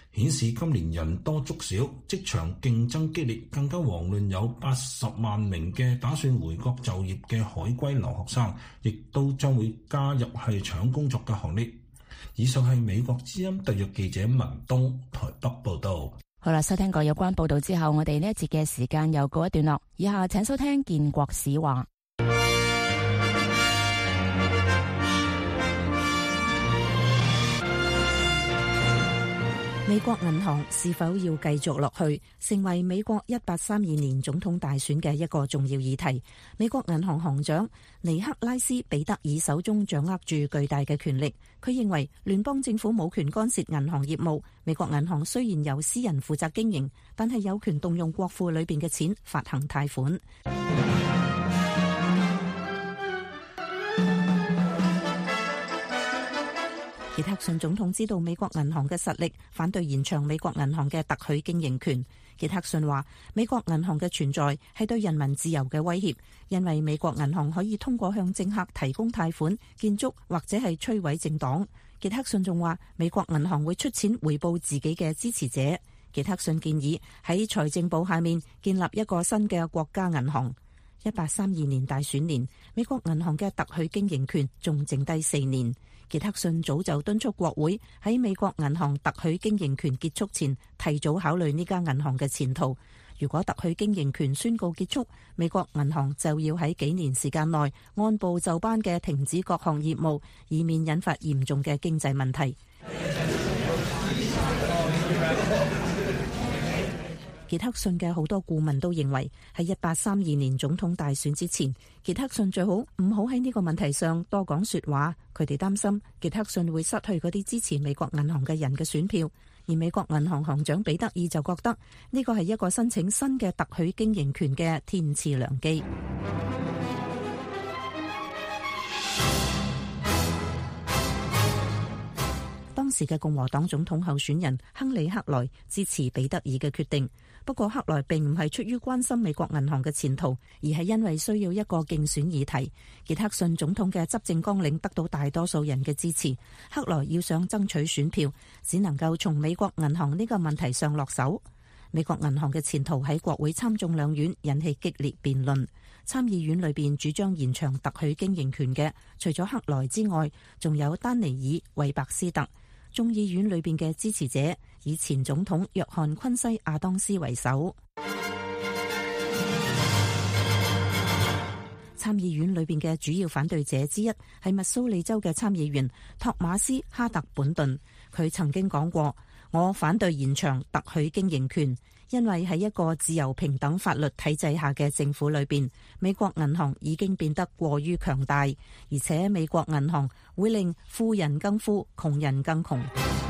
[SPEAKER 7] 顯示今年人多足少，職場競爭激烈，更加遑論有八十萬名嘅打算回國就業嘅海歸留學生，亦都將會加入係搶工作嘅行列。以上係美國之音特約記者文東台北報道。
[SPEAKER 6] 好啦，收聽過有關報道之後，我哋呢一節嘅時間又告一段落。以下請收聽建國史話。
[SPEAKER 11] 美國銀行是否要繼續落去，成為美國一八三二年總統大選嘅一個重要議題。美國銀行行長尼克拉斯彼得爾手中掌握住巨大嘅權力，佢認為聯邦政府冇權干涉銀行業務。美國銀行雖然由私人負責經營，但係有權動用國庫裏邊嘅錢發行貸款。傑克遜總統知道美國銀行嘅實力，反對延長美國銀行嘅特許經營權。傑克遜話：美國銀行嘅存在係對人民自由嘅威脅，因為美國銀行可以通過向政客提供貸款、建築或者係摧毀政黨。傑克遜仲話：美國銀行會出錢回報自己嘅支持者。傑克遜建議喺財政部下面建立一個新嘅國家銀行。一八三二年大選年，美國銀行嘅特許經營權仲剩低四年。傑克遜早就敦促國會喺美國銀行特許經營權結束前提早考慮呢間銀行嘅前途。如果特許經營權宣告結束，美國銀行就要喺幾年時間內按部就班嘅停止各項業務，以免引發嚴重嘅經濟問題。傑克遜嘅好多顧問都認為，喺一八三二年總統大選之前，傑克遜最好唔好喺呢個問題上多講說話。佢哋擔心傑克遜會失去嗰啲支持美國銀行嘅人嘅選票。而美國銀行行長彼得爾就覺得呢個係一個申請新嘅特許經營權嘅天賜良機。當時嘅共和黨總統候選人亨利克萊支持彼得爾嘅決定，不過克萊並唔係出於關心美國銀行嘅前途，而係因為需要一個競選議題。傑克遜總統嘅執政綱領得到大多數人嘅支持，克萊要想爭取選票，只能夠從美國銀行呢個問題上落手。美國銀行嘅前途喺國會參眾兩院引起激烈辯論。參議院裏邊主張延長特許經營權嘅，除咗克萊之外，仲有丹尼爾·韋伯斯特。眾議院裏邊嘅支持者以前總統約翰昆西亞當斯為首。參議院裏邊嘅主要反對者之一係密蘇里州嘅參議員托馬斯哈特本頓，佢曾經講過：我反對延長特許經營權，因為喺一個自由平等法律體制下嘅政府裏邊，美國銀行已經變得過於強大，而且美國銀行會令富人更富，窮人更窮。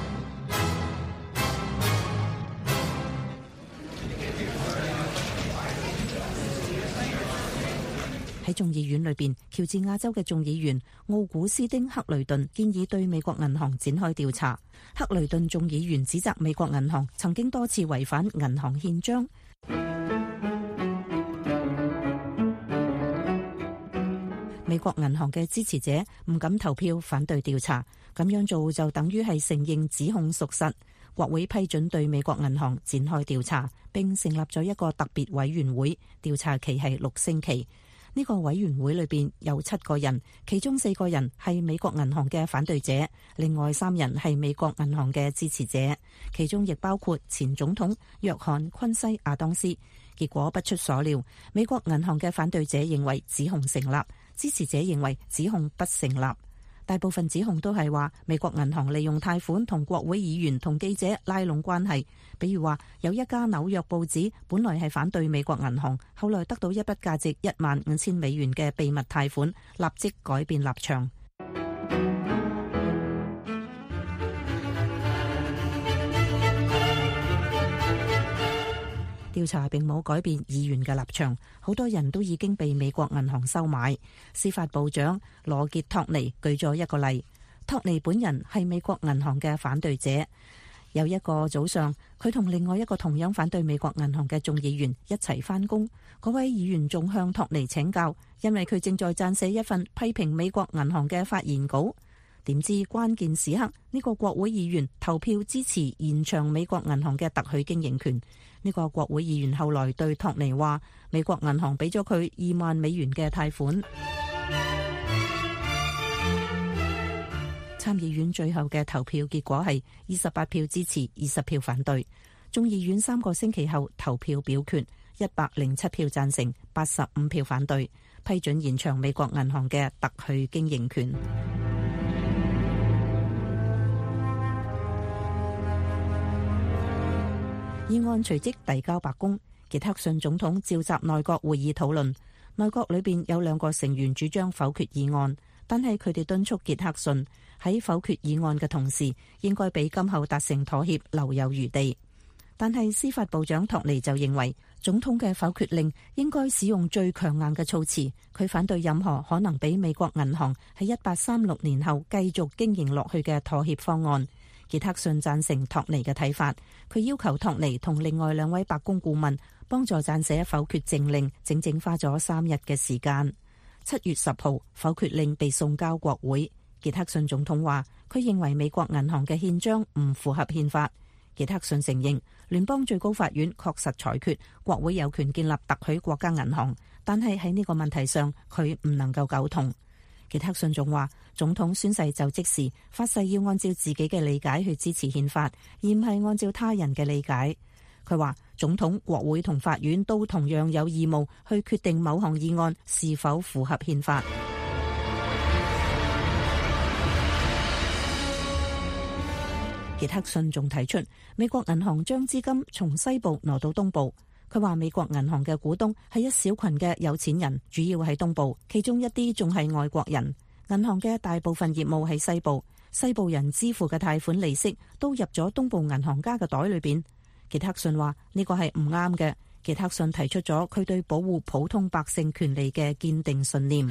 [SPEAKER 11] 喺眾議院裏邊，喬治亞州嘅眾議員奧古斯丁克雷頓建議對美國銀行展開調查。克雷頓眾議員指責美國銀行曾經多次違反銀行憲章。美國銀行嘅支持者唔敢投票反對調查，咁樣做就等於係承認指控屬實。國會批准對美國銀行展開調查，並成立咗一個特別委員會，調查期係六星期。呢個委員會裏邊有七個人，其中四個人係美國銀行嘅反對者，另外三人係美國銀行嘅支持者，其中亦包括前總統約翰昆西亞當斯。結果不出所料，美國銀行嘅反對者認為指控成立，支持者認為指控不成立。大部分指控都係話美國銀行利用貸款同國會議員同記者拉攏關係，比如話有一家紐約報紙本來係反對美國銀行，後來得到一筆價值一萬五千美元嘅秘密貸款，立即改變立場。調查並冇改變議員嘅立場，好多人都已經被美國銀行收買。司法部長羅傑托尼舉咗一個例，托尼本人係美國銀行嘅反對者。有一個早上，佢同另外一個同樣反對美國銀行嘅眾議員一齊返工，嗰位議員仲向托尼請教，因為佢正在撰寫一份批評美國銀行嘅發言稿。 點知關鍵時刻呢個國會議員投票支持延長美國銀行嘅特許經營權。呢個國會議員後來對托尼話，美國銀行俾咗佢二萬美元嘅貸款。參議院最後嘅投票結果係二十八票支持，二十票反對。眾議院三個星期後投票表決，一百零七票贊成，八十五票反對，批准延長美國銀行嘅特許經營權。議案隨即遞交白宮，傑克遜總統召集內閣會議討論。內閣裏邊有兩個成員主張否決議案，但係佢哋敦促傑克遜喺否決議案嘅同時，應該俾今後達成妥協留有餘地。但係司法部長托尼就認為，總統嘅否決令應該使用最強硬嘅措辭。佢反對任何可能俾美國銀行喺一八三六年後繼續經營落去嘅妥協方案。傑克遜贊成托尼嘅睇法，佢要求托尼同另外兩位白宮顧問幫助撰寫否決政令，整整花咗三日嘅時間。七月十號，否決令被送交國會。傑克遜總統話，佢認為美國銀行嘅憲章唔符合憲法。傑克遜承認聯邦最高法院確實裁決國會有權建立特許國家銀行，但係喺呢個問題上佢唔能夠苟同。傑克遜仲話，總統宣誓就職時發誓要按照自己嘅理解去支持憲法，而唔係按照他人嘅理解。佢話總統、國會同法院都同樣有義務去決定某項議案是否符合憲法。傑克遜仲提出，美國銀行將資金從西部挪到東部。佢話美國銀行嘅股東係一小群嘅有錢人，主要喺東部，其中一啲仲係外國人。銀行嘅大部分業務喺西部，西部人支付嘅貸款利息都入咗東部銀行家嘅袋裏邊。傑克遜話呢個係唔啱嘅。傑克遜提出咗佢對保護普通百姓權利嘅堅定信念。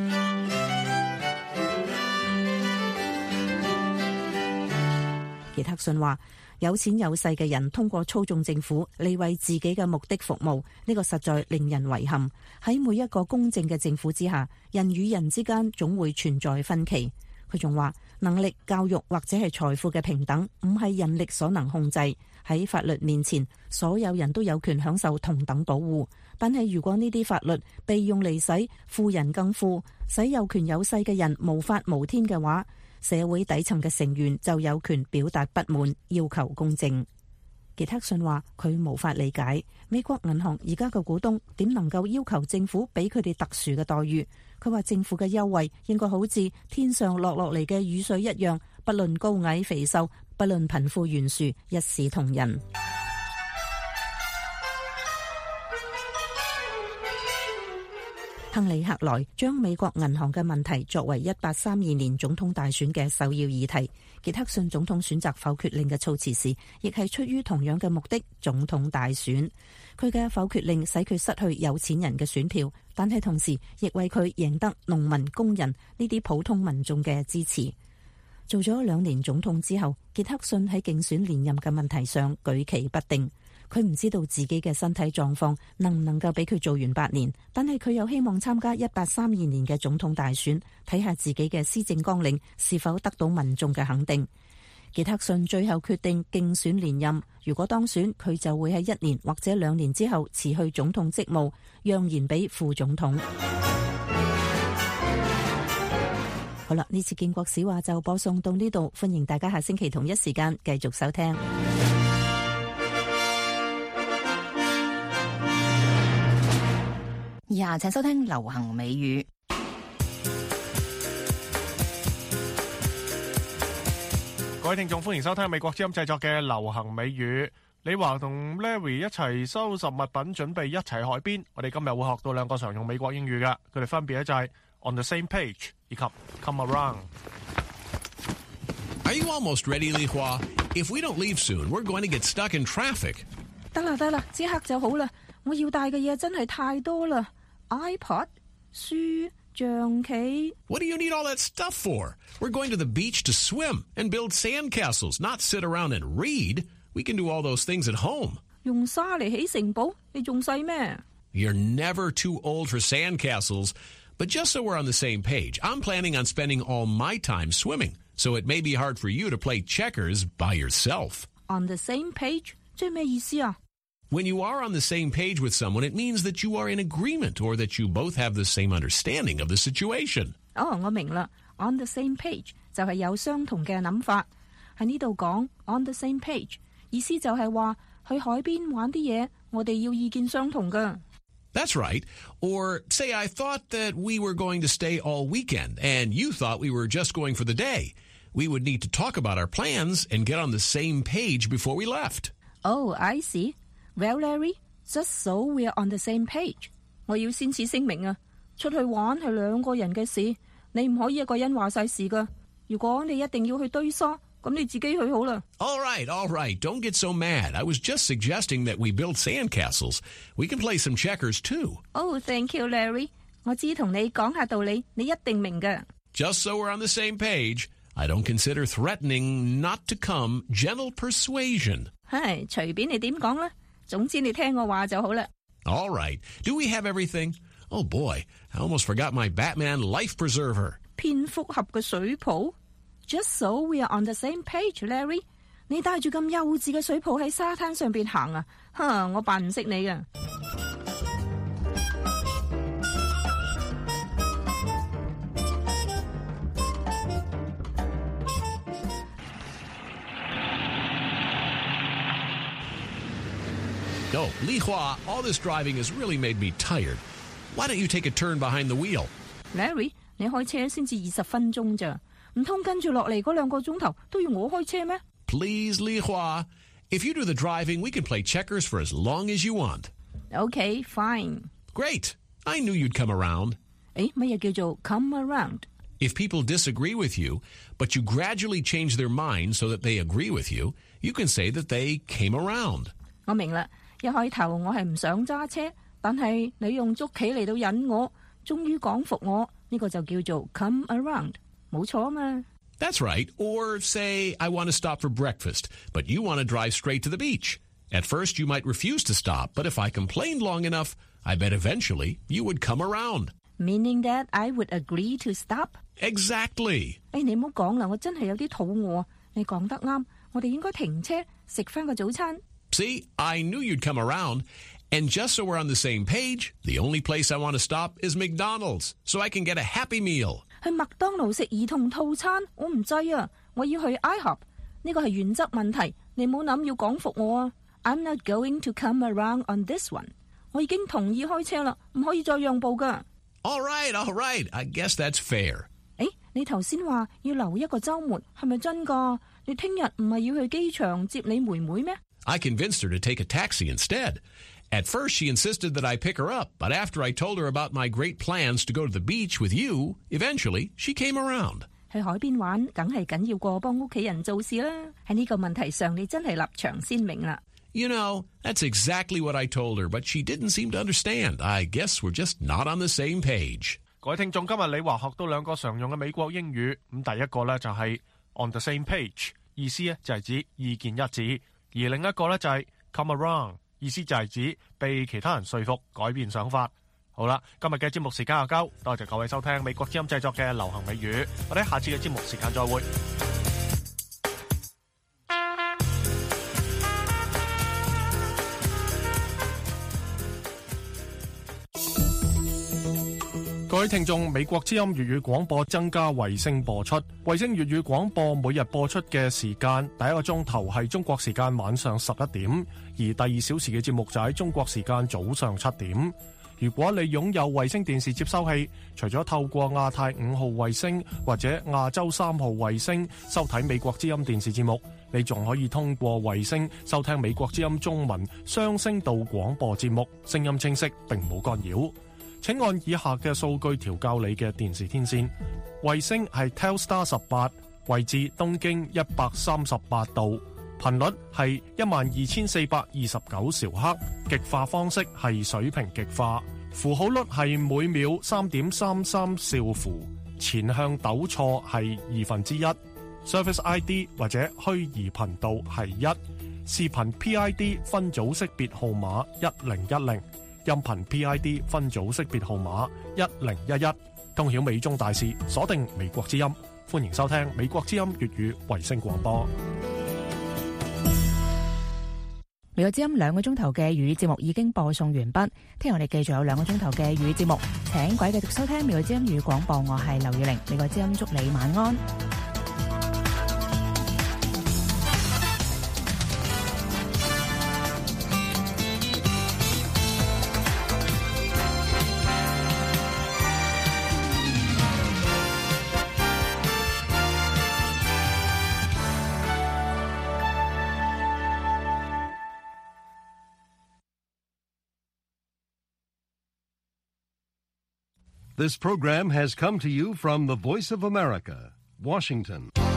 [SPEAKER 11] 傑克遜話，有錢有勢嘅人通過操縱政府嚟為自己嘅目的服務，呢個實在令人遺憾。喺每一個公正嘅政府之下，人與人之間總會存在分歧。佢仲話，能力、教育或者係財富嘅平等唔係人力所能控制。喺法律面前，所有人都有權享受同等保護。但係如果呢啲法律被用嚟使富人更富，使有權有勢嘅人無法無天嘅話，社會底層嘅成員就有權表達不滿，要求公正。傑克遜話佢無法理解美國銀行而家嘅股東點能夠要求政府俾佢哋特殊嘅待遇。佢話政府嘅優惠應該好似天上落落嚟嘅雨水一樣，不論高矮肥瘦，不論貧富懸殊，一視同仁。亨利·克萊將美國銀行嘅問題作為一八三二年總統大選嘅首要議題。傑克遜總統選擇否決令嘅措辭時，亦係出於同樣嘅目的。總統大選，佢嘅否決令使佢失去有錢人嘅選票，但係同時亦為佢贏得農民、工人呢啲普通民眾嘅支持。做咗兩年總統之後，傑克遜喺競選連任嘅問題上舉棋不定。佢唔知道自己嘅身體狀況能唔能夠俾佢做完八年，但係佢又希望參加一八三二年嘅總統大選，睇下自己嘅施政綱領是否得到民眾嘅肯定。傑克遜最後決定競選連任，如果當選，佢就會喺一年或者兩年之後辭去總統職務，讓賢俾副總統。好啦，呢次建國史話就播送到呢度，歡迎大家下星期同一時間繼續收聽。
[SPEAKER 6] 以下請收聽流行美語。
[SPEAKER 1] 各位聽眾，歡迎收聽美國之音製作嘅流行美語。李華同 Larry 一齊收拾物品，準備一齊海邊。我哋今日會學到兩個常用美國英語㗎，佢哋分別咧就係 on the same page 以及 come around。
[SPEAKER 13] Are you almost ready, Li Hua? If we don't leave soon, we're going to get stuck in traffic.
[SPEAKER 14] 得啦得啦，即刻就好啦。我要帶嘅嘢真係太多啦。iPod、書、象棋。
[SPEAKER 13] What do you need all that stuff for? We're going to the beach to swim and build sandcastles, not sit around and read. We can do all those things at home.
[SPEAKER 14] 用沙嚟起城堡，你仲細咩？
[SPEAKER 13] You're never too old for sandcastles, But just so we're on the same page, I'm planning on spending all my time swimming, so it may be hard for you to play checkers by yourself.
[SPEAKER 14] On the same page 即係咩意思啊？
[SPEAKER 13] When you are on the same page with someone, it means that you are in agreement or that you both have the same understanding of the situation.
[SPEAKER 14] 哦，我明啦。On the same page 就係有相同嘅諗法。喺呢度講 on the same page， 意思就係話去海邊玩啲嘢，我哋要意見相同㗎。
[SPEAKER 13] That's right. Or say I thought that we were going to stay all weekend and you thought we were just going for the day. We would need to talk about our plans and get on the same page before we left.
[SPEAKER 14] Oh, I see. Well, Larry, just so we are on the same page. 我要先此聲明啊，出去玩係兩個人嘅事，你唔可以一個人話晒事㗎。如果你一定要去堆沙，咁你自己去好啦。
[SPEAKER 13] All right, all right. Don't get so mad. I was just suggesting that we build sandcastles. We can play some checkers too.
[SPEAKER 14] Oh, thank you, Larry. 我知同你講下道理，你一定明㗎。
[SPEAKER 13] Just so we're on the same page, I don't consider threatening not to come gentle persuasion.
[SPEAKER 14] 係，隨便你點講啦。總之你聽我話就好啦。
[SPEAKER 13] All right. Do we have everything? Oh boy, I almost forgot my Batman life preserver.
[SPEAKER 14] 蝙蝠俠嘅水泡 Just so we are on the same page, Larry. 你帶住咁幼稚嘅水泡喺沙灘上邊行啊？哈，我扮唔識你㗎。
[SPEAKER 13] No, Li Hua, all this driving has really made me tired. Why don't you take a turn behind the wheel?
[SPEAKER 14] Larry, 你開車先至二十分鐘咋，唔通跟住落嚟嗰兩個鐘頭都要我開車咩？
[SPEAKER 13] Please, Li Hua. If you do the driving, we can play checkers for as long as you want.
[SPEAKER 14] Okay, fine.
[SPEAKER 13] Great. I knew you'd come around.
[SPEAKER 14] 誒，乜嘢叫做 come around?
[SPEAKER 13] If people disagree with you, but you gradually change their mind so that they agree with you, you can say that they came around.
[SPEAKER 14] 我明啦。一開頭我係唔想揸車，但係你用捉棋嚟到引我，終於講服我，呢個就叫做 come around， 冇錯啊嘛。
[SPEAKER 13] That's right. Or say I want to stop for breakfast, but you want to drive straight to the beach. At first you might refuse to stop, but if I complained long enough, I bet eventually you would come around.
[SPEAKER 14] Meaning that I would agree to stop?
[SPEAKER 13] Exactly.
[SPEAKER 14] 誒，你唔好講啦，我真係有啲肚餓。你講得啱，我哋應該停車食返個早餐。
[SPEAKER 13] See, I knew you'd come around. And just so we're on the same page, the only place I want to stop is McDonald's, so I can get a Happy Meal.
[SPEAKER 14] 去麥當勞食兒童套餐，我唔制啊！我要去 I HOP。呢個係原則問題，你唔好諗要講服我啊！ I'm not going to come around on this one。我已經同意開車啦，唔可以再讓步㗎。
[SPEAKER 13] All right, all right. I guess that's fair.
[SPEAKER 14] 誒，你頭先話要留一個週末，係咪真㗎？你聽日唔係要去機場接你妹妹咩？
[SPEAKER 13] I convinced her to take a taxi instead. At first, she insisted that I pick her up, but after I told her about my great plans to go to the beach with you, eventually, she came around.
[SPEAKER 14] 去海邊玩，梗係緊要過幫屋企人做事啦。喺呢個問題上，你真係立場鮮明啦。
[SPEAKER 13] You know, that's exactly what I told her, but she didn't seem to understand. I guess we're just not on the same page.
[SPEAKER 1] 各位聽眾，今日李華學到兩個常用嘅美國英語，咁第一個咧就係 on the same page， 意思咧就係指意見一致。而另一個咧就係 come around， 意思就係指被其他人說服改變想法。好啦，今日嘅節目時間又夠，多謝各位收聽美國之音製作嘅流行美語，我哋下次嘅節目時間再會。各位聽眾，美國之音粵語廣播增加衛星播出。衛星粵語廣播每日播出嘅時間，第一個鐘頭係中國時間晚上十一點，而第二小時嘅節目就喺中國時間早上七點。如果你擁有衛星電視接收器，除咗透過亞太五號衛星或者亞洲三號衛星收睇美國之音電視節目，你仲可以通過衛星收聽美國之音中文雙聲道廣播節目，聲音清晰並冇干擾。請按以下嘅數據調校你嘅電視天線。衛星係 Telstar 十八，位置東經一百三十八度，頻率係一萬二千四百二十九兆赫，極化方式係水平極化，符號率係每秒三點三三兆符，前向抖錯係二分之一 ，Service I D 或者虛擬頻道係一，視頻 P I D 分組識別號碼一零一零。音頻 P I D 分組識別號碼一零一一。 通曉美中大事，鎖定美國之音。歡迎收聽美國之音粵語衛星廣播。
[SPEAKER 6] 美國之音兩個鐘頭嘅粵語節目已經播送完畢，聽日我哋繼續有兩個鐘頭嘅粵語節目，請各位繼續收聽美國之音粵語廣播，我係劉雨玲，美國之音祝你晚安。
[SPEAKER 15] This program has come to you from the Voice of America, Washington.